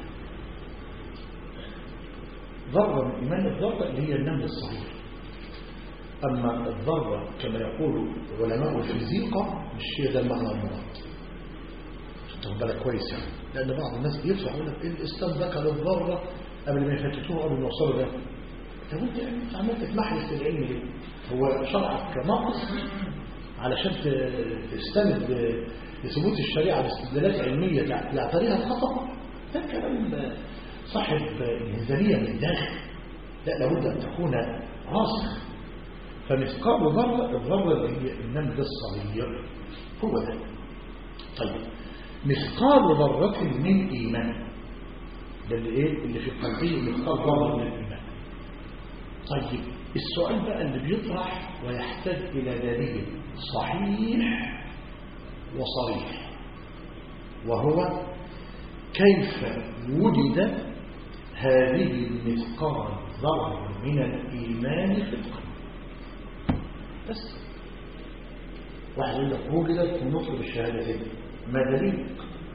ذرة من إيمان، الذرة اللي هي النمل الصغير، أما الذرة كما يقول علماء الفيزيقا مش هي ده المعنى المراد. تاخد بالك كويس يعني، لأن بعض الناس بيفرح يقول لك الإسلام ذكر الذرة قبل ما يفتتوه قبل ما يوصلوا ده. طب أنت عملت تمحلس العلم ليه؟ هو شرعك ناقص علشان تستند لثبوت الشريعة باستدلالات علمية يعتريها الخطأ؟ ده كلام صاحب انهزامية من الداخل، لا لابد أن تكون راسخ. فمثقال ذرة، الذرة اللي هي النمل الصغير هو ده. طيب مثقال ذرة من إيمان، ده اللي في قلبه مثقال ذرة من الإيمان. طيب السؤال بقى اللي بيطرح ويحتاج إلى دليل صحيح وصريح، وهو كيف وجد هذه المثقال ذرة من الإيمان في القلب؟ بس واحد يقول لك وجدت في نطق الشهادتين، ما دليل؟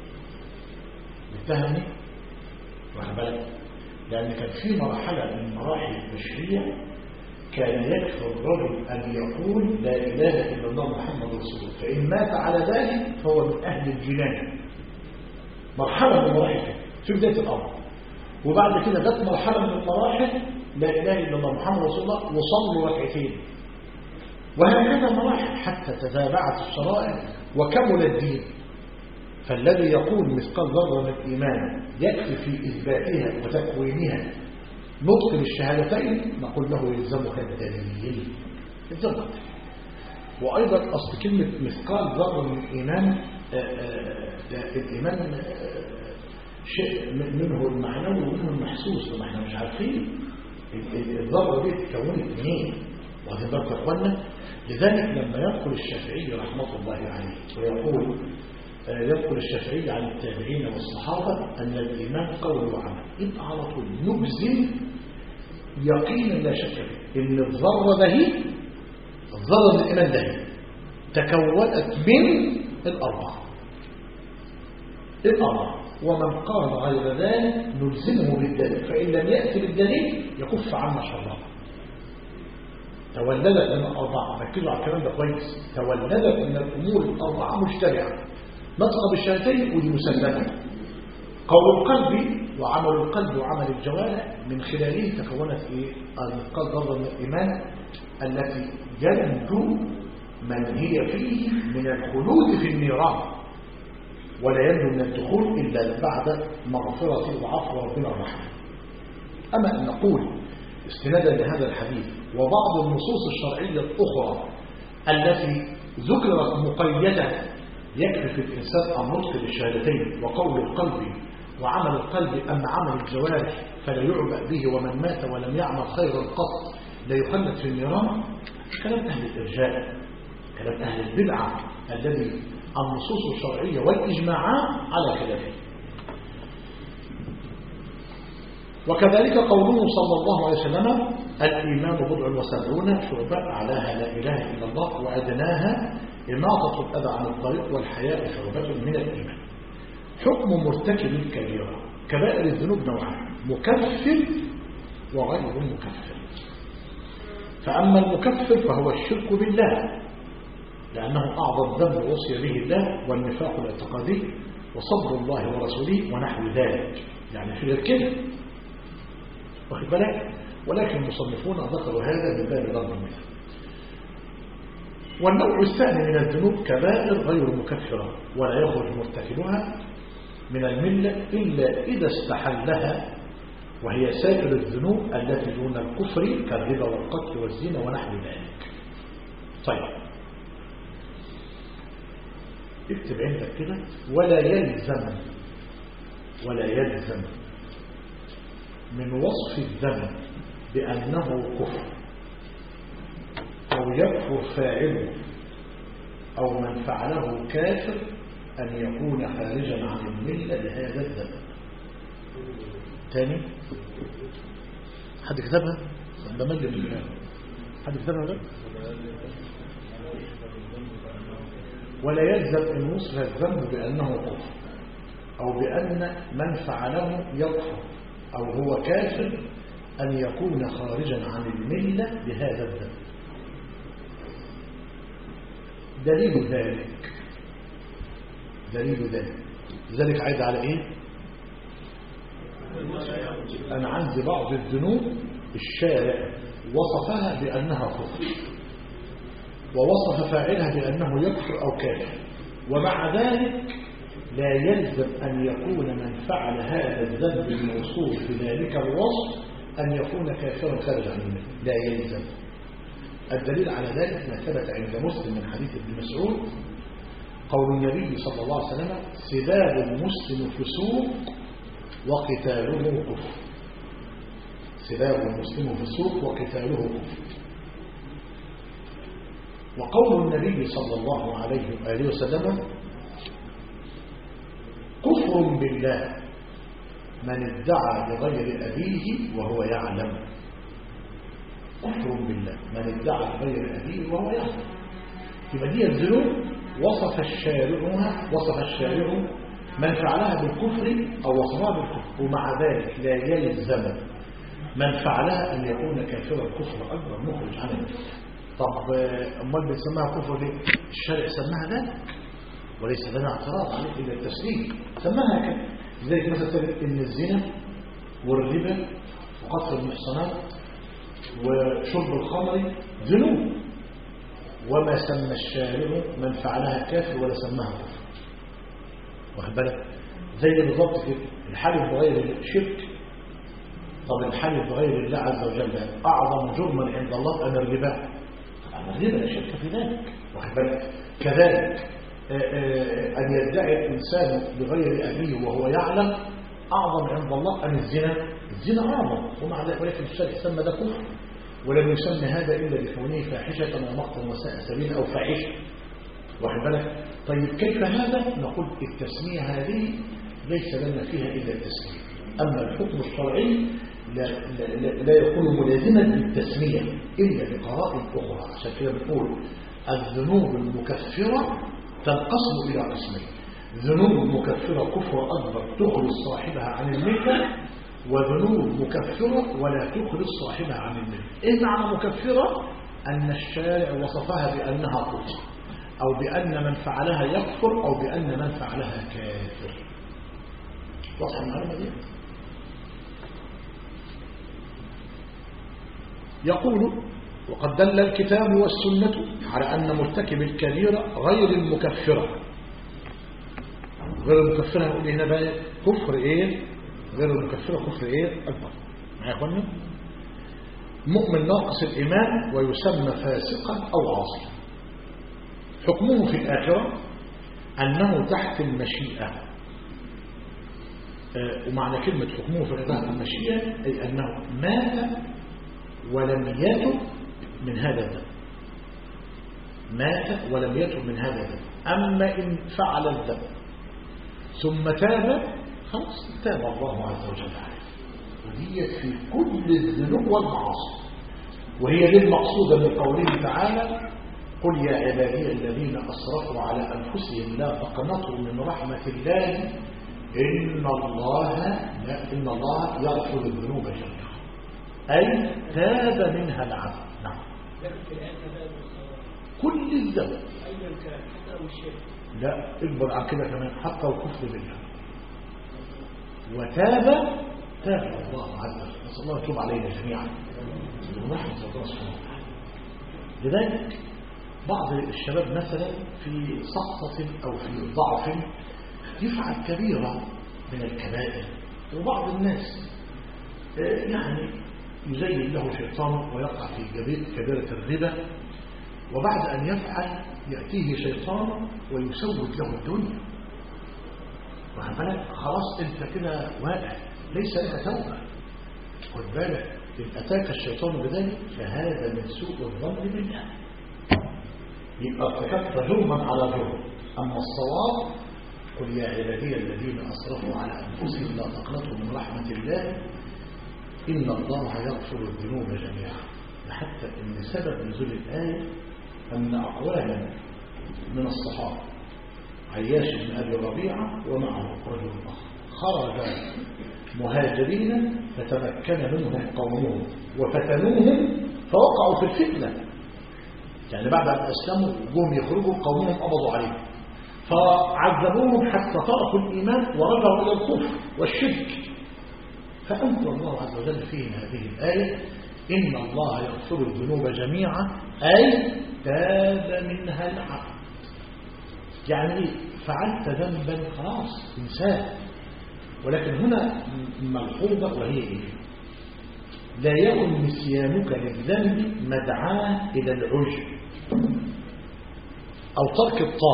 بتهمني واخد بالك؟ لأن كان في مرحلة من مراحل التشريع كان يكفي الرجل أن يقول لا إله إلا الله محمد رسول الله، فإن مات على ذلك فهو من أهل الجنان. مرحلة من مراحل في بداية الأمر، وبعد كده جت مرحلة من المراحل لا إله إلا الله محمد رسول الله وصلوا ركعتين، وهكذا مراحل حتى تتابعت الشرائع وكمل الدين. فالذي يقول مثقال ذرة من الإيمان يكفي في إثباتها وتكوينها نطق بالشهادتين، نقول له يلزمك الدليل. يلزمك. وأيضا أصل كلمة مثقال ذرة من الإيمان، الإيمان شيء منه المعنوي ومنه المحسوس، وما احنا مش عارفين الذرة دي تكونت منين، وهذا ذلك أخوانا. لذلك لما ينقل الشافعي رحمة الله عليه ويقول ينقل الشافعي عن التابعين والصحابة أن الإيمان قول وعمل، يبقى على طول نجزم يقينا لا شك فيه إن الذرة من الإيمان ده تكونت من الأربعة، ومن قال غير ذلك نلزمه بالدليل، فإن لم يأتي بالدليل يكف عنا شرها. تولدت من الأربعة، ركزوا على الكلام ده كويس، تولدت من الأمور الأربعة مجتمعة، نطق بالشهادتين ودي مسلمة، قول القلب وعمل القلب وعمل الجوارح، من خلاله تكونت مثقال ذرة من الإيمان التي ينجو من هي فيه من الخلود في النيران، ولا ينجو من الدخول إلا بعد مغفرة وعفو ربنا الرحمن. أما أن نقول استنادا لهذا الحديث وبعض النصوص الشرعية الأخرى التي ذكرت مقيدة يكفي في الإنسان النطق بالشهادتين وقول القلب وعمل القلب أما عمل الجوارح فلا يعبأ به، ومن مات ولم يعمل خيرا قط لا يخلد في النيران، كلام أهل الإرجاء، كلام أهل البدعة الذي النصوص الشرعية والإجماعات على خلافه. وكذلك قوله صلى الله عليه وسلم الإيمان 70 شعبة، أعلاها لا إله إلا الله وأدناها إماطة الأذى عن الطريق والحياء شعبة من الإيمان. حكم مرتكب الكبيرة، كبائر الذنوب نوعان، مكفر وغير مكفر. فأما المكفر فهو الشرك بالله لأنه أعظم ذنب وصي به الله، والنفاق الاعتقادي وصبر الله ورسوله ونحو ذلك، يعني في غير كده واخد بالك. ولكن المصنفون ذكروا هذا من باب ضرب المثل. والنوع الثاني من الذنوب كبائر غير مكفرة، ولا يخرج مرتكبها من الملة إلا إذا استحلها، وهي سائر الذنوب التي دون الكفر كالربا والقتل والزنا ونحو ذلك. طيب اكتب عندك كده، ولا يلزم من وصف الذنب بأنه كفر أو يكفر فاعله أو من فعله كافر أن يكون خارجا عن الملة لهذا الذنب. تاني حد كتبها؟ بمل بالله. حد كتبها ولا؟ ولا يلزم من وصف الذنب بأنه كفر أو بأن من فعله يكفر أو هو كافر أن يكون خارجا عن الملة بهذا الذنب. دليل ذلك عايز على إيه؟ أنا عندي بعض الذنوب الشارع وصفها بأنها كفر ووصف فاعلها بأنه يكفر أو كافر، ومع ذلك لا يلزم أن يكون من فعل هذا الذنب الموصوف بذلك الوصف أن يكون كافرا خارج عن الملة، لا يلزم. الدليل على ذلك ما ثبت عند مسلم من حديث ابن مسعود قول النبي صلى الله عليه وسلم سباب المسلم فسوق وقتاله كفر. سباب المسلم فسوق وقتاله كفر. وقول النبي صلى الله عليه وآله وسلم كفر بالله من ادعى لغير أبيه وهو يعلم. كفر بالله من ادعى لغير أبيه وهو يعلم. يبقى دي الذنوب وصف الشارع من فعلها بالكفر أو وصفها بالكفر، ومع ذلك لا يلزم من فعلها أن يكون كافرا كفر أكبر مخرج عن الملة. طب أمال بنسميها كفر ليه؟ الشارع سماها ذلك وليس لنا اعتراض عليه إلا التسليم، سماها كده. لذلك مثلا تجد إن الزنا والربا وقتل المحصنات وشرب الخمر ذنوب، وما سمى الشارع من فعلها كافر ولا سماها كفر. واخد بالك؟ زي بالضبط كده الحلف بغير الشرك. طب الحلف بغير الله عز وجل أعظم جرما عند الله أم الربا؟ طبعا الربا لا شك في ذلك. واخد بالك؟ كذلك أن يدعي الإنسان بغير أبيه وهو يعلم أعظم عند الله أم الزنا؟ الزنا أعظم، ومع ذلك ولكن الشرع سمى ده كفر، ولم يسمى هذا إلا لكونه فاحشة ومقتا وساء سبيلا أو فاحشة. واخد بالك؟ طيب كيف هذا؟ نقول التسمية هذه ليس لنا فيها إلا التسمية. أما الحكم الشرعي لا يكون ملازما بالتسمية إلا لقرائن أخرى. عشان كده بنقول الذنوب المكفرة تنقسم إلى قسمين: ذنوب مكفرة كفر أكبر تخرج صاحبها عن الملة، وذنوب مكفرة ولا تخرج صاحبها عن الملة. إيه معنى مكفرة؟ أن الشارع وصفها بأنها كفر، أو بأن من فعلها يكفر، أو بأن من فعلها كافر. واضح المعلومة دي؟ يقول وقد دل الكتاب والسنة على أن مرتكب الكبيرة غير المكفرة. غير المكفرة نقول هنا بقى كفر إيه؟ غير المكفرة كفر إيه؟ أكبر. معايا يا أخوانا؟ مؤمن ناقص الإيمان ويسمى فاسقا أو عاصيا. حكمه في الآخرة أنه تحت المشيئة. ومعنى كلمة حكمه في تحت المشيئة أي أنه مات ولم يتب من هذا الذنب. مات ولم يتب من هذا الذنب. أما إن فعل الذنب ثم تاب خلاص تاب الله عز وجل عليه. ودي في كل الذنوب والمعاصي، وهي دي المقصودة من قوله تعالى قل يا عبادي الذين أسرفوا على أنفسهم لا تقنطوا من رحمة الله إن الله يغفر الذنوب جميعا. أي تاب منها العبد. نعم. كل الذنب لا اكبر عن كده كمان حتى الكفر بالله. وتاب الله عز وجل. نسأل الله يتوب علينا جميعا برحمة الله سبحانه وتعالى. لذلك بعض الشباب مثلا في سقطة أو في ضعف يفعل كبيرة من الكبائر، وبعض الناس يعني يزين له شيطان ويقع في كبيرة الربا، وبعد أن يفعل يأتيه شيطان ويسود له الدنيا. واخد بالك؟ خلاص انت كده واقع ليس لك توبة. خد بالك إن أتاك الشيطان بذلك فهذا من سوء الظن بالله، يبقى ارتكبت جرما على جرم. أما الصواب قل يا عبادي الذين أسرفوا على أنفسهم لا تقنطوا من رحمة الله إن الله يغفر الذنوب جميعا. حتى إن سبب نزول الآية أن أقواما من الصحابة عياش بن أبي ربيعة ومعه رجل آخر خرج مهاجرين فتمكن منهم قومهم وفتنوهم فوقعوا في الفتنة. يعني بعد أن أسلموا جم يخرجوا قومهم قبضوا عليهم فعذبوهم حتى تركوا الإيمان ورجعوا إلى الكفر والشرك. فأنزل الله عز وجل فيهم هذه الآية إن الله يغفر الذنوب جميعا أي تاب منها العبد. يعني فعلت ذنبا خلاص انساه. ولكن هنا ملحوظة وهي إيه؟ لا يكن نسيانك للذنب مدعاة إلى العجب أو ترك الطاعة.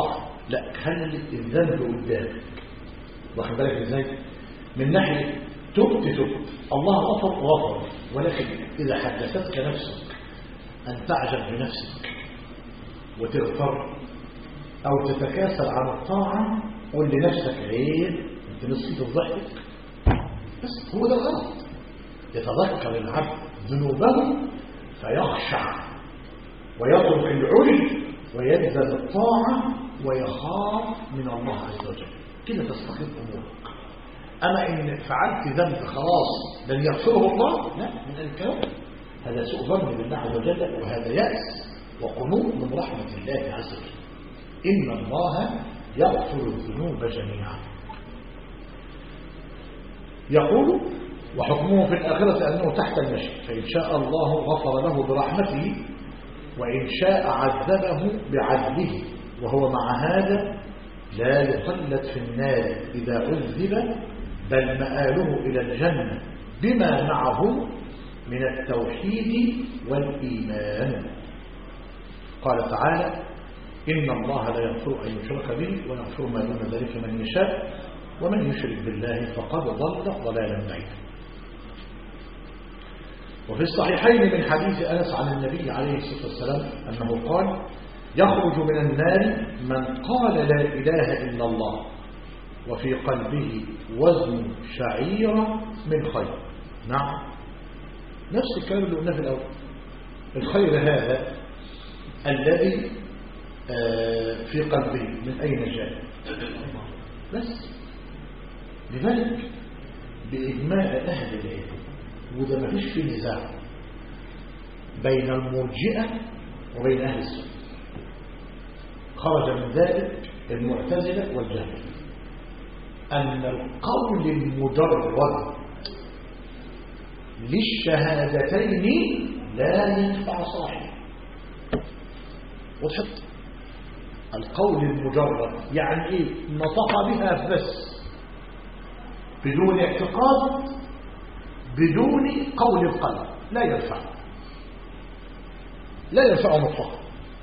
لا، خلي الذنب قدامك. واخد بالك ازاي؟ من ناحيه تبت الله غفر، ولكن اذا حدثتك نفسك ان تعجب بنفسك وتغفر او تتكاسل عن الطاعه، قل لنفسك عيب، انت نسيت الضحك. بس هو ده الغلط. يتذكر العبد ذنوبه فيخشع ويترك العجب ويبذل الطاعه ويخاف من الله عز وجل، كده تستقيم امورك. اما ان فعلت ذنب خلاص لن يغفره الله، لا، من الكلام هذا سوء ظن بالله عز وجل، وهذا يأس وقنوط من رحمة الله عز وجل. إن الله يغفر الذنوب جميعا. يقول وحكمه في الآخرة أنه تحت المشي، فإن شاء الله غفر له برحمته وإن شاء عذبه بعدله، وهو مع هذا لا يخلد في النار إذا عذب، بل مآله إلى الجنة بما معه من التوحيد والإيمان. قال تعالى إن الله لا يغفر أن يشرك به ويغفر ما دون ذلك من يشاء ومن يشرك بالله فقد ضل ضلالا بعيدا. وفي الصحيحين من حديث أنس عن النبي عليه الصلاة والسلام أنه قال يخرج من النار من قال لا إله إلا الله وفي قلبه وزن شعيرة من خير. نعم، نفس الكلام اللي قلناه في الأول. الخير هذا الذي في قلبه من أين جاء؟ بس لذلك بإجماع أهل العلم، وده ما فيش فيه نزاع بين المرجئة وبين أهل السنة، خرج من ذلك المعتزلة والجهمية، أن القول المجرد للشهادتين لا ينفع صاحبه. وتحط القول المجرد يعني ايه؟ نطق بها بس بدون اعتقاد، بدون قول القلب، لا ينفع مطلقا.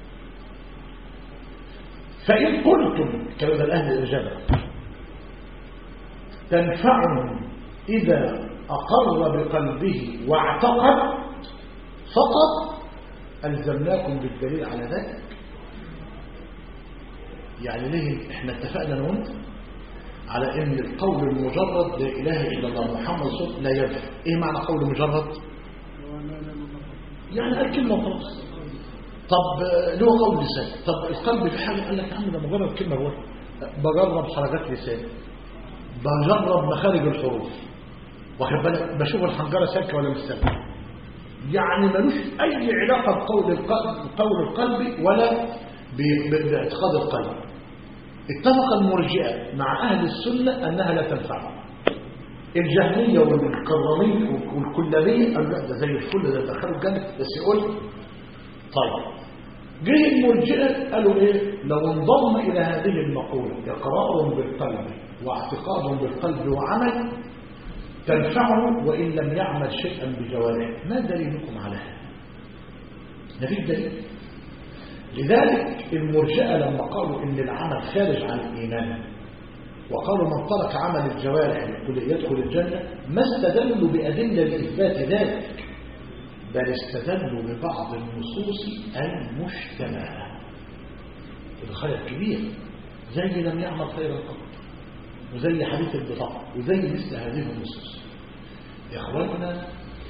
فإن قلتم كلام الأهل الإجابة تنفعهم إذا أقر بقلبه واعتقد فقط، ألزمناكم بالدليل على ذلك. يعني ليه احنا اتفقنا انا وانت على ان القول المجرد لا اله الا الله محمد رسول الله لا ينفع. ايه معنى قول مجرد؟ يعني الكلمه وخلاص. طب له قول لسان، طب القلب في حاجه قال لك يا عم ده مجرد كلمه، هو بجرب حركات لسان، بجرب مخارج الحروف، واخد بالك، بشوف الحنجره سالكه ولا مش سالكه، يعني ملوش اي علاقه بقول القلب ولا باعتقاد القلب. اتفق المرجئه مع اهل السنه انها لا تنفع. الجهميه والكراميه والكلابيه قالوا لا ده زي الفل، ده دخلوا الجنه، بس يقول طيب. جه المرجئه قالوا ايه؟ لو انضم الى هذه المقوله اقرار بالقلب واعتقاد بالقلب وعمل تنفعه وان لم يعمل شيئا بجوارحه. ما دليلكم على هذا؟ مفيش دليل. لذلك المرجئه لما قالوا ان العمل خارج عن الايمان وقالوا من ترك عمل الجوارح يدخل الجنه، ما استدلوا بادله لاثبات ذلك، بل استدلوا ببعض النصوص المجتمعه. الخير كبير زي لم يعمل خيرا قط، وزي حديث البطاقه، وزي مثل هذه النصوص. يا اخواننا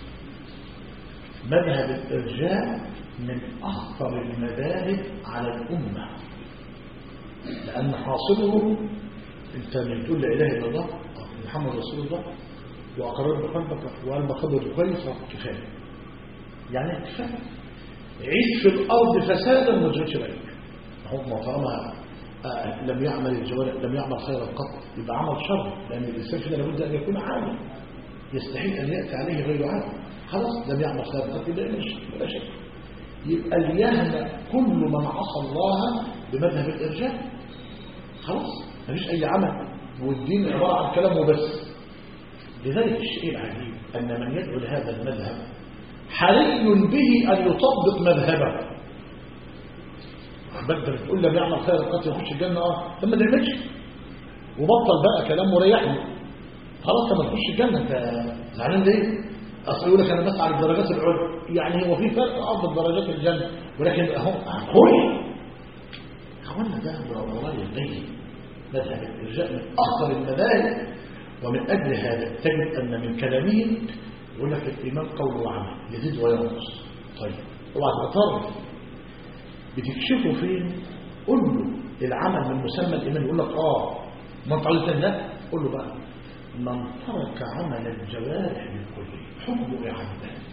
مذهب الارجاء من أخطر المذاهب على الأمة، لأن حاصله أنت من تقول لا إله إلا الله محمد رسول الله وأقرر بقلبك وقال بخبر كويس كفاية. يعني كفاية عيش في الأرض فسادا ما تشغلش بالك. هم طالما لم يعمل الجوارح لم يعمل خيرا قط يبقى عمل شر، لأن الإنسان فينا لابد أن يكون عالم، يستحيل أن يأتي عليه غير عالم. خلاص لم يعمل خيرا قط يبقى ولا شيء. يبقى ليهنأ كل من عصى الله بمذهب الإرجاء. خلاص مفيش أي عمل، والدين عبارة عن كلام وبس. لذلك الشيء العجيب أن من يدعو لهذا المذهب حري به أن يطبق مذهبه، بدل تقول لم يعمل خير قد يخش الجنة طب ما تعملش وبطل بقى كلام مريحني خلاص ما تخش الجنة انت زعلان ليه؟ اصل يقول لك انا بسعى للدرجات العليا يعني هو في فرق افضل درجات الجنة ولكن اهو هنخش اخوانا ده والله يبين مذهب الارجاء من اخطر المذاهب ومن اجل هذا تجد ان من كلامهم يقول لك الايمان قول وعمل يزيد وينقص طيب اوعى تعترض بتكشفه فين قول له العمل من مسمى الايمان يقول لك ما انت عايز لا قول له بقى من ترك عمل الجوارح بالكل حكمه ايه عندك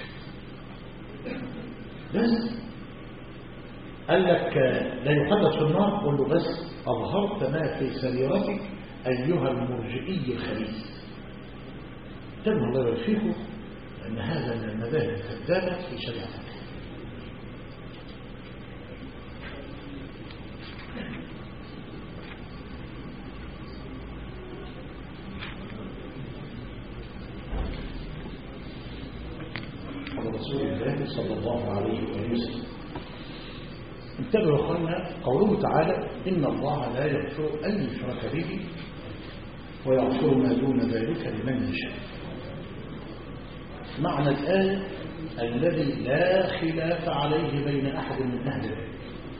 بس قال لك لا يقدس في النار قول له بس اظهرت ما في سريرتك ايها المرجئي الخبيث تم الله يبارك فيكم لان هذا من المذاهب الكذابه في شريعتك رسول الله صلى الله عليه وسلم انتبهوا يا اخوانا قوله تعالى ان الله لا يغفر ان يشرك به ويغفر ما دون ذلك لمن يشاء معنى الآية الذي لا خلاف عليه بين أحد من أهل العلم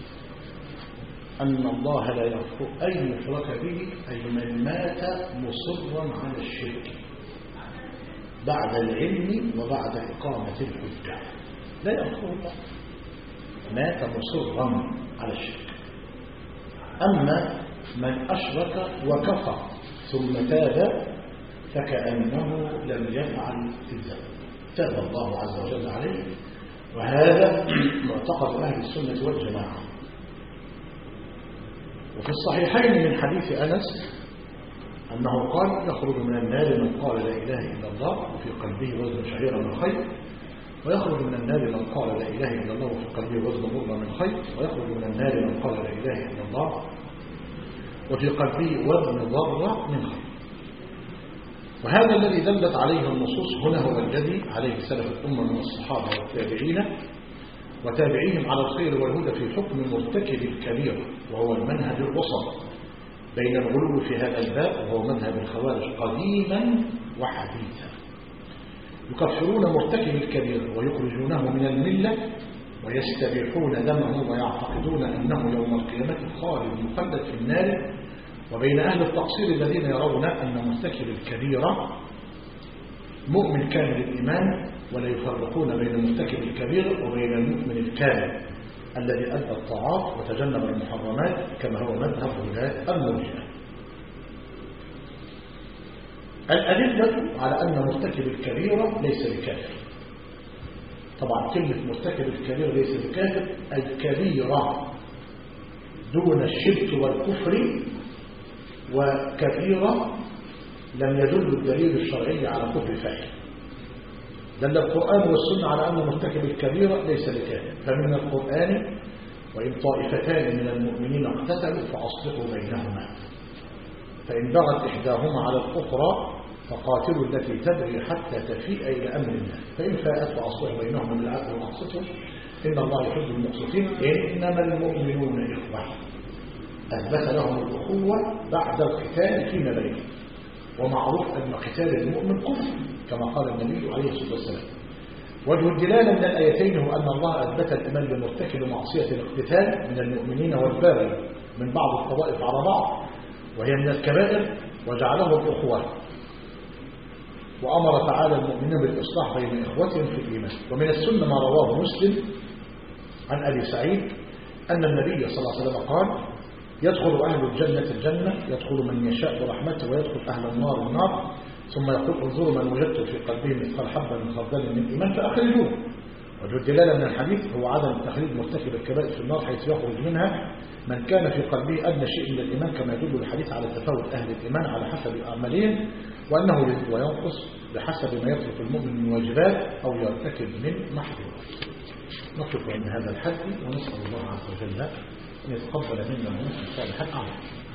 أن الله لا يغفر أن يشرك به أي من مات مصرا على الشرك بعد العلم وبعد إقامة الحجة لا يغفر الله مات مصرا على الشرك أما من أشرك وكفر ثم تاب فكأنه لم يفعل الذنب تاب الله عز وجل عليه وهذا معتقد أهل السنة والجماعة وفي الصحيحين من حديث أنس أنه قال يخرج من النار من قال لا إله إلا الله وفي قلبه وزن شعيرا من خير ويخرج من النار من قال لا إله إلا الله وفي قلبه وزن مرة من خير ويخرج من النار من قال لا إله إلا الله وفي قلبه وزن ذرة من خير وهذا الذي دلت عليه النصوص هنا هو الذي عليه سلف الأمة من الصحابة والتابعين وتابعيهم على الخير والهدى في حكم مرتكب الكبير وهو المنهج الوسط بين الغلو في هذا الباب وهو مذهب الخوارج قديما وحديثا يكفرون مرتكب الكبير ويخرجونه من الملة ويستبيحون دمه ويعتقدون أنه يوم القيامة خالد مخلد في النار وبين أهل التقصير الذين يرون أن مرتكب الكبيرة مؤمن كامل الإيمان ولا يفرقون بين مرتكب الكبير وبين المؤمن الكامل الذي أدى الطاعات وتجنب المحرمات كما هو مذهب ولاة المرجئة. الأدلة على أن مرتكب الكبيرة ليس بكافر. طبعا كلمة مرتكب الكبيرة ليس بكافر الكبيرة دون الشرك والكفر وكبيرة لم يدل الدليل الشرعي على كفر فاعل. دل القرآن والسنة على أن مرتكب الكبيرة ليس بكافر فمن القرآن وإن طائفتان من المؤمنين اقتتلوا فأصلحوا بينهما فإن بغت إحداهما على الأخرى فقاتلوا التي تبغي حتى تفيء إلى أمر الله فإن فاءت فأصلحوا بينهما بالعدل وأقسطوا إن الله يحب المقسطين إنما المؤمنون إخوة أثبت لهم الأخوة بعد القتال فيما بينهم ومعروف أن قتال المؤمن كفر كما قال النبي عليه الصلاة والسلام. وجه الدلالة من الآيتين هو أن الله أثبت الإيمان بمرتكب معصية الاقتتال من المؤمنين والباغي من بعض الطوائف على بعض وهي من الكبائر وجعله الأخوة وأمر تعالى المؤمنين بالإصلاح بين إخوتهم في الإيمان. ومن السنة ما رواه مسلم عن أبي سعيد أن النبي صلى الله عليه وسلم قال يدخل أهل الجنة الجنة يدخل من يشاء برحمته ويدخل أهل النار النار ثم يقول انظروا من وجدت في قلبه مثقال حبة من خردل من إيمان فأخرجوه. وجه الدلالة من الحديث هو عدم تخليد مرتكب الكبائر في النار حيث يخرج منها من كان في قلبه أدنى شيء من الإيمان كما يدل الحديث على تفاوت أهل الإيمان على حسب أعمالهم وأنه يزيد وينقص بحسب ما يترك المؤمن من واجبات أو يرتكب من محظورات. نقف عند هذا الحد ونسأل الله عز وجل أن يتقبل منا ومنكم صالح الأعمال.